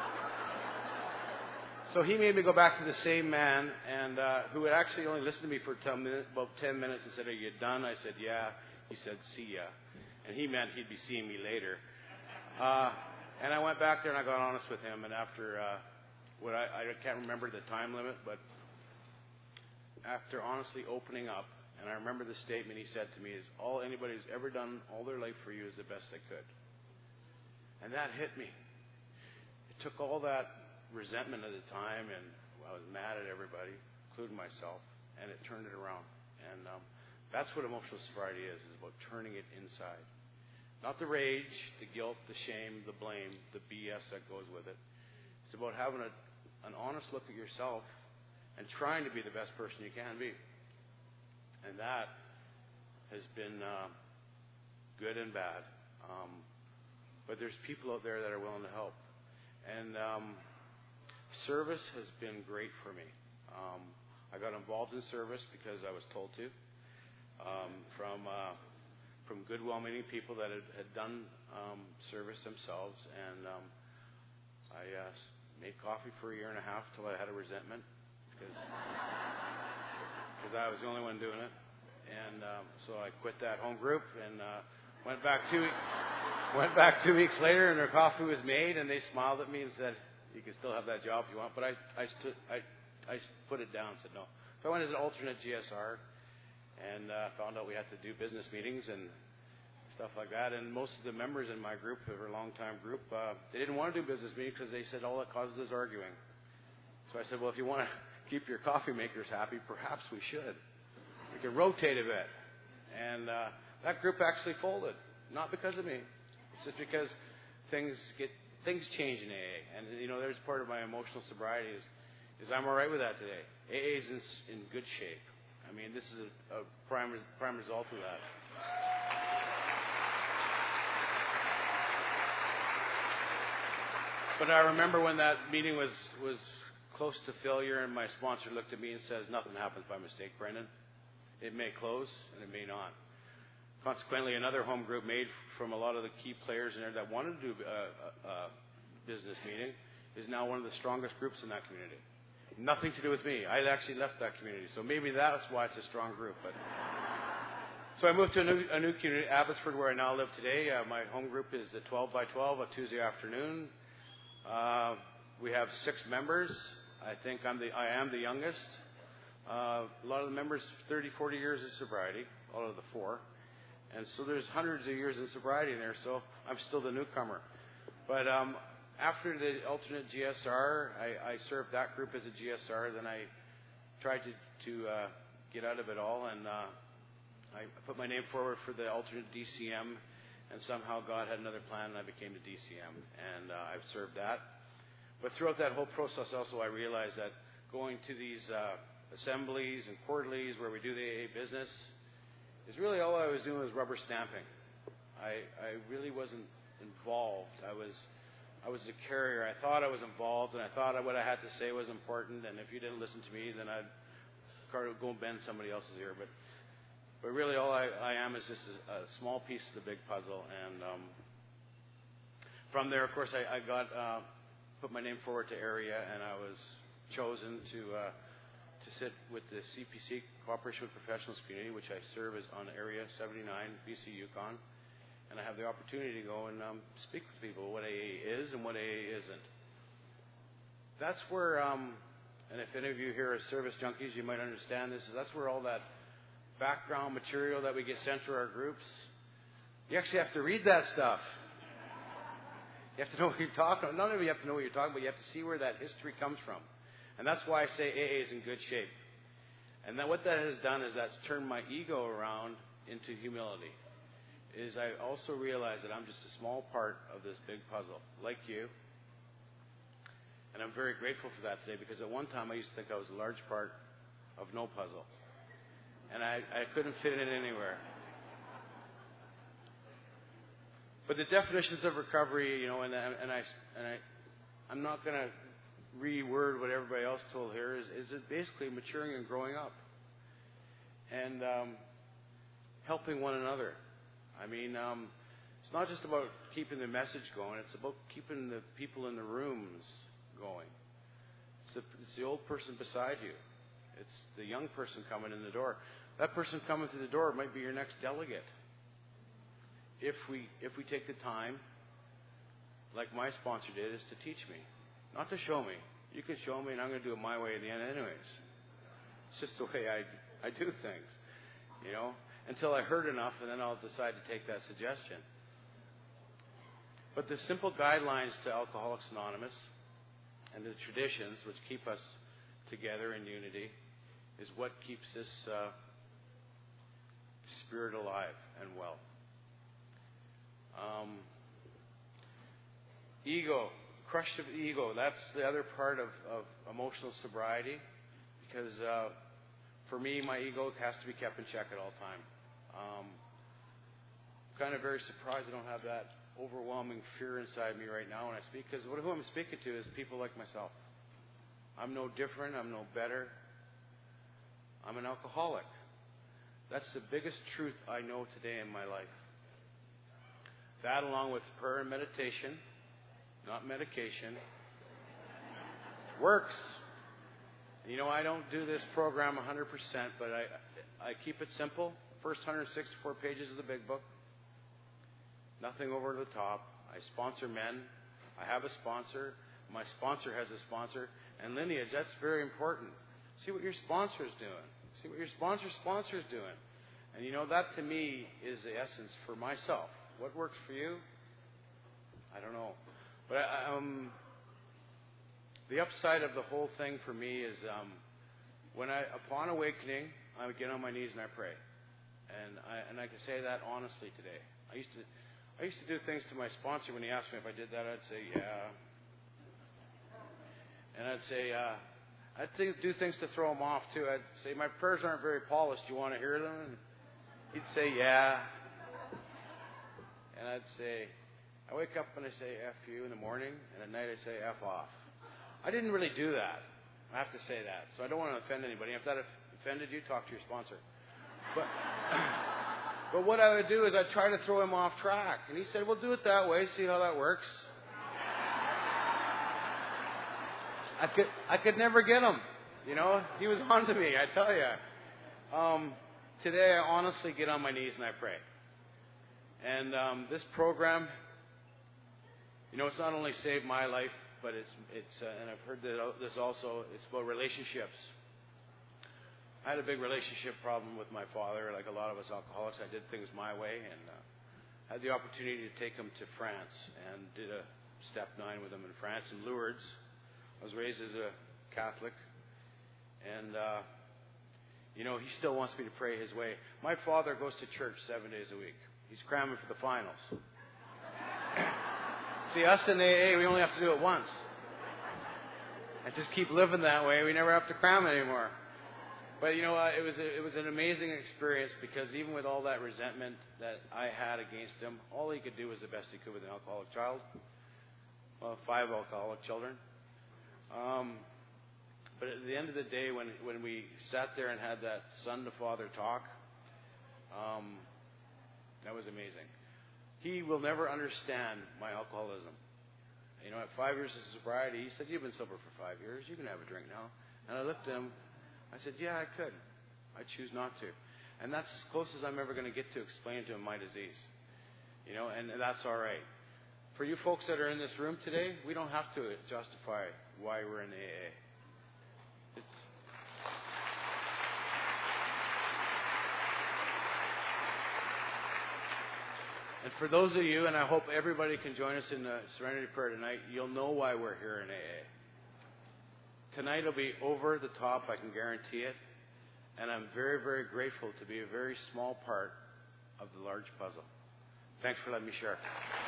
So he made me go back to the same man, and who had actually only listened to me for about 10 minutes and said, are you done? I said, yeah. He said, see ya. And he meant he'd be seeing me later. And I went back there and I got honest with him. And after I can't remember the time limit, but after honestly opening up, and I remember the statement he said to me is, all anybody's ever done all their life for you is the best they could. And that hit me. It took all that resentment at the time, and I was mad at everybody, including myself, and it turned it around. And that's what emotional sobriety is about turning it inside. Not the rage, the guilt, the shame, the blame, the BS that goes with it. It's about having an honest look at yourself and trying to be the best person you can be. And that has been good and bad. But there's people out there that are willing to help. And service has been great for me. I got involved in service because I was told to, from good, well-meaning people that had done service themselves. And I made coffee for a year and a half till I had a resentment because I was the only one doing it. And so I quit that home group and went back 2 weeks later, and their coffee was made, and they smiled at me and said, you can still have that job if you want. But I put it down and said no. So I went as an alternate GSR and found out we had to do business meetings and stuff like that. And most of the members in my group, who were a long-time group, they didn't want to do business meetings because they said all it causes is arguing. So I said, well, if you want to keep your coffee makers happy, perhaps we should. We can rotate a bit. And that group actually folded, not because of me. It's just because things change in AA. And, you know, there's part of my emotional sobriety is I'm all right with that today. AA is in good shape. I mean, this is a prime result of that. But I remember when that meeting was close to failure, and my sponsor looked at me and says, "Nothing happens by mistake, Brendan. It may close, and it may not." Consequently, another home group made from a lot of the key players in there that wanted to do a business meeting is now one of the strongest groups in that community. Nothing to do with me. I actually left that community, so maybe that's why it's a strong group. But so I moved to a new community, Abbotsford, where I now live today. My home group is a 12 by 12, a Tuesday afternoon. We have 6 members. I think I am the youngest. A lot of the members, 30, 40 years of sobriety, all of the 4. And so there's hundreds of years in sobriety in there, so I'm still the newcomer. But after the alternate GSR, I served that group as a GSR. Then I tried to get out of it all, and I put my name forward for the alternate DCM, and somehow God had another plan, and I became the DCM, and I've served that. But throughout that whole process also, I realized that going to these assemblies and quarterlies where we do the AA business is really all I was doing was rubber stamping. I really wasn't involved. I was a carrier. I thought I was involved, and I thought what I had to say was important, and if you didn't listen to me, then I'd go and bend somebody else's ear. But really all I am is just a small piece of the big puzzle. And from there, of course, I got put my name forward to area, and I was chosen to sit with the CPC, Cooperation with Professionals Community, which I serve as on Area 79, BC Yukon. And I have the opportunity to go and speak with people what AA is and what AA isn't. That's where, and if any of you here are service junkies, you might understand this, that's where all that background material that we get sent to our groups, you actually have to read that stuff. You have to know what you're talking about. Not only do you have to know what you're talking about, you have to see where that history comes from. And that's why I say AA is in good shape. And what that has done is that's turned my ego around into humility. Is I also realize that I'm just a small part of this big puzzle, like you. And I'm very grateful for that today, because at one time I used to think I was a large part of no puzzle. And I couldn't fit it anywhere. But the definitions of recovery, you know, I'm not going to reword what everybody else told here, is it basically maturing and growing up. And helping one another. I mean, it's not just about keeping the message going. It's about keeping the people in the rooms going. It's the old person beside you. It's the young person coming in the door. That person coming through the door might be your next delegate. If we take the time, like my sponsor did, is to teach me, not to show me. You can show me, and I'm going to do it my way in the end, anyways. It's just the way I do things, you know. Until I heard enough, and then I'll decide to take that suggestion. But the simple guidelines to Alcoholics Anonymous and the traditions which keep us together in unity is what keeps this spirit alive and well. Ego, crushed of ego, that's the other part of emotional sobriety, because for me, my ego has to be kept in check at all time. Kind of very surprised I don't have that overwhelming fear inside me right now when I speak, because who I'm speaking to is people like myself. I'm no different. I'm no better. I'm an alcoholic. That's the biggest truth I know today in my life. That, along with prayer and meditation, not medication, works. You know, I don't do this program 100%, but I keep it simple. First 164 pages of the big book. Nothing over the top. I sponsor men. I have a sponsor. My sponsor has a sponsor. And lineage, that's very important. See what your sponsor is doing. See what your sponsor's doing. And you know, that to me is the essence for myself. What works for you? I don't know. But the upside of the whole thing for me is upon awakening, I would get on my knees and I pray. And I can say that honestly today. I used to do things to my sponsor when he asked me if I did that. I'd say, yeah. And I'd say, I'd do things to throw him off too. I'd say, my prayers aren't very polished. Do you want to hear them? And he'd say, yeah. And I'd say, I wake up and I say F you in the morning, and at night I say F off. I didn't really do that. I have to say that. So I don't want to offend anybody. If that offended you, talk to your sponsor. But what I would do is I'd try to throw him off track. And he said, well, do it that way, see how that works. I could never get him. You know, he was on to me, I tell you. Today I honestly get on my knees and I pray. And this program, you know, it's not only saved my life, but it's and I've heard this also, it's about relationships. I had a big relationship problem with my father, like a lot of us alcoholics. I did things my way, and had the opportunity to take him to France and did a step 9 with him in France in Lourdes. I was raised as a Catholic, and you know, he still wants me to pray his way. My father goes to church 7 days a week. He's cramming for the finals. See, us in AA, we only have to do it once. I just keep living that way. We never have to cram anymore. But you know, it was an amazing experience, because even with all that resentment that I had against him, all he could do was the best he could with an alcoholic child. Well, 5 alcoholic children. But at the end of the day, when we sat there and had that son-to-father talk, that was amazing. He will never understand my alcoholism. You know, at 5 years of sobriety, he said, you've been sober for 5 years. You can have a drink now. And I looked at him. I said, yeah, I could. I choose not to. And that's as close as I'm ever going to get to explain to him my disease. You know, and that's all right. For you folks that are in this room today, we don't have to justify why we're in AA. And for those of you, and I hope everybody can join us in the Serenity Prayer tonight, you'll know why we're here in AA. Tonight will be over the top, I can guarantee it. And I'm very, very grateful to be a very small part of the large puzzle. Thanks for letting me share.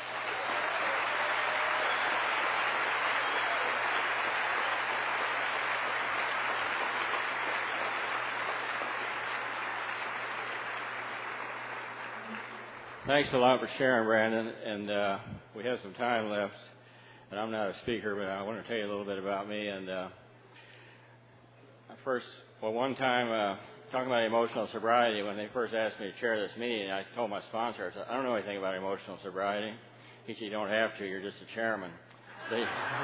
Thanks a lot for sharing, Brandon. And we have some time left. And I'm not a speaker, but I want to tell you a little bit about me. And one time, talking about emotional sobriety, when they first asked me to chair this meeting, I told my sponsor, I said, I don't know anything about emotional sobriety. He said, you don't have to, you're just a chairman. But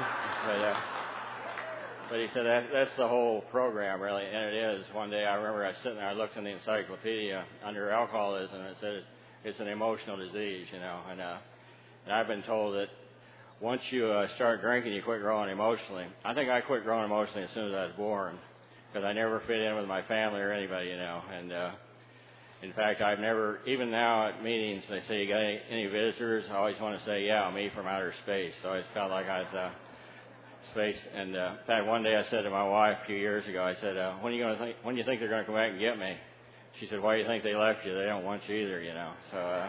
he said, that's the whole program, really, and it is. One day I remember I was sitting there, I looked in the encyclopedia under alcoholism, and it said it's an emotional disease, you know. And I've been told that once you start drinking, you quit growing emotionally. I think I quit growing emotionally as soon as I was born, because I never fit in with my family or anybody, you know. And in fact, I've never, even now at meetings, they say, you got any visitors? I always want to say, yeah, me from outer space. So I just felt like I was space. And in fact, one day I said to my wife a few years ago, I said, when do you think they're going to come back and get me? She said, why do you think they left you? They don't want you either, you know. So,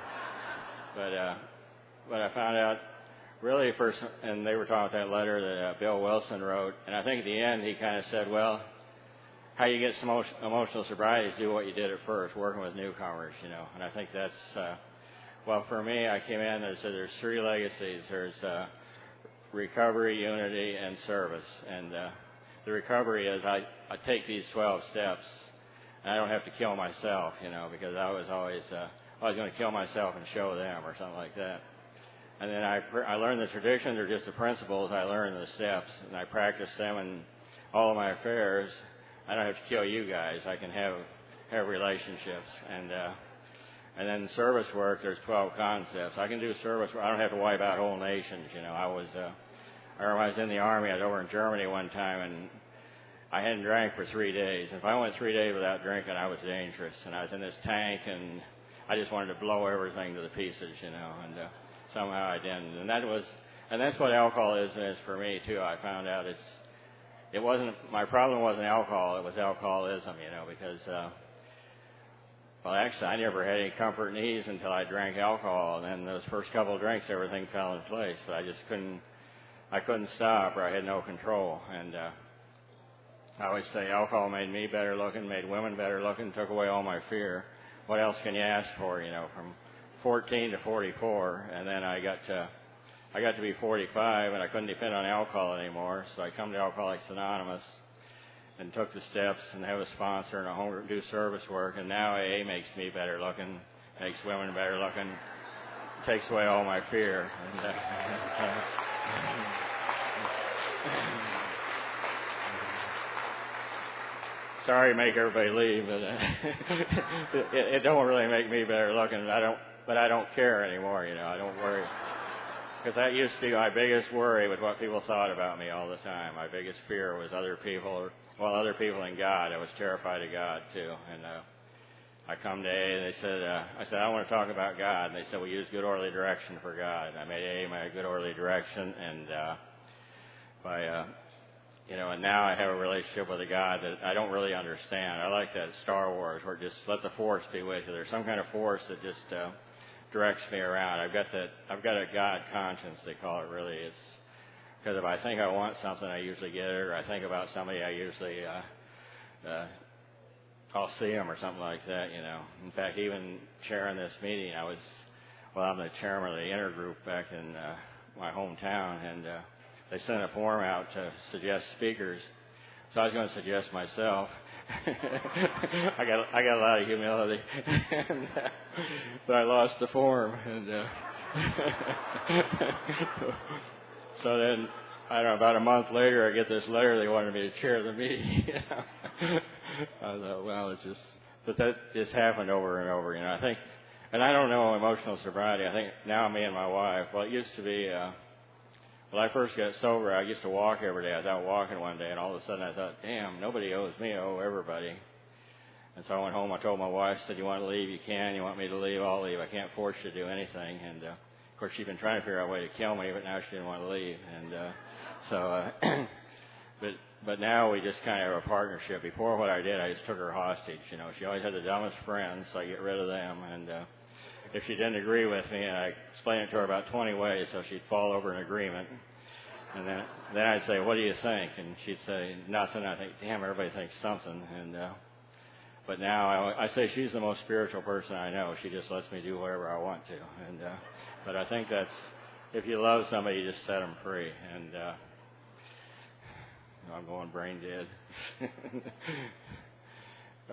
but I found out really first, and they were talking about that letter that Bill Wilson wrote, and I think at the end he kind of said, well, how you get some emotional sobriety is do what you did at first, working with newcomers, you know. And I think that's, well, for me, I came in and said there's 3 legacies. There's recovery, unity, and service. And the recovery is I take these 12 steps, and I don't have to kill myself, you know, because I was always going to kill myself and show them or something like that. And then I learned the traditions are just the principles. I learned the steps, and I practice them in all of my affairs. I don't have to kill you guys. I can have relationships. And then service work, there's 12 concepts. I can do service work. I don't have to wipe out whole nations, you know. I remember I was in the Army. I was over in Germany one time, and I hadn't drank for 3 days. If I went 3 days without drinking, I was dangerous. And I was in this tank, and I just wanted to blow everything to the pieces, you know. And somehow I didn't. And that's what alcoholism is for me too. I found out my problem wasn't alcohol, it was alcoholism, you know, because well, actually I never had any comfort and ease until I drank alcohol, and then those first couple of drinks everything fell in place, but I couldn't stop, or I had no control. And I always say alcohol made me better looking, made women better looking, took away all my fear. What else can you ask for, you know, from 14 to 44, and then I got to be 45, and I couldn't depend on alcohol anymore, so I come to Alcoholics Anonymous. and took the steps and have a sponsor and a home do service work. And now AA makes me better looking, makes women better looking, takes away all my fear. And, sorry to make everybody leave, but it don't really make me better looking. But I don't care anymore. I don't worry. Because that used to be my biggest worry, with what people thought about me all the time. My biggest fear was other people, other people than God. I was terrified of God too. And I come to AA, and I said, I want to talk about God. And they said, we use good orderly direction for God. And I made AA my good orderly direction, and and now I have a relationship with a God that I don't really understand. I like that Star Wars, where just let the Force be with you. There's some kind of force that just directs me around. I've got a God conscience, they call it. Really, it's because if I think I want something, I usually get it. Or I think about somebody, I usually I'll see them or something like that. In fact, even chairing this meeting, I'm the chairman of the intergroup back in my hometown, and they sent a form out to suggest speakers. So I was going to suggest myself. I got a lot of humility, but I lost the form, and so then I don't know. About a month later, I get this letter. They wanted me to chair the meeting. I thought, well, but that has happened over and over. I think, and I don't know emotional sobriety. I think now me and my wife. Well, it used to be. When I first got sober, I used to walk every day. I was out walking one day, and all of a sudden I thought, damn, nobody owes me, I owe everybody. And so I went home, I told my wife, said, you want to leave, you can. You want me to leave, I'll leave. I can't force you to do anything. And, of course, she'd been trying to figure out a way to kill me, but now she didn't want to leave. And but now we just kind of have a partnership. Before, what I did, I just took her hostage. She always had the dumbest friends, so I get rid of them. And if she didn't agree with me, and I explained it to her about 20 ways, so she'd fall over in agreement. And then I'd say, what do you think? And she'd say, nothing. I think, damn, everybody thinks something. And but now I say she's the most spiritual person I know. She just lets me do whatever I want to. And but I think that's, if you love somebody, you just set them free. And I'm going brain dead.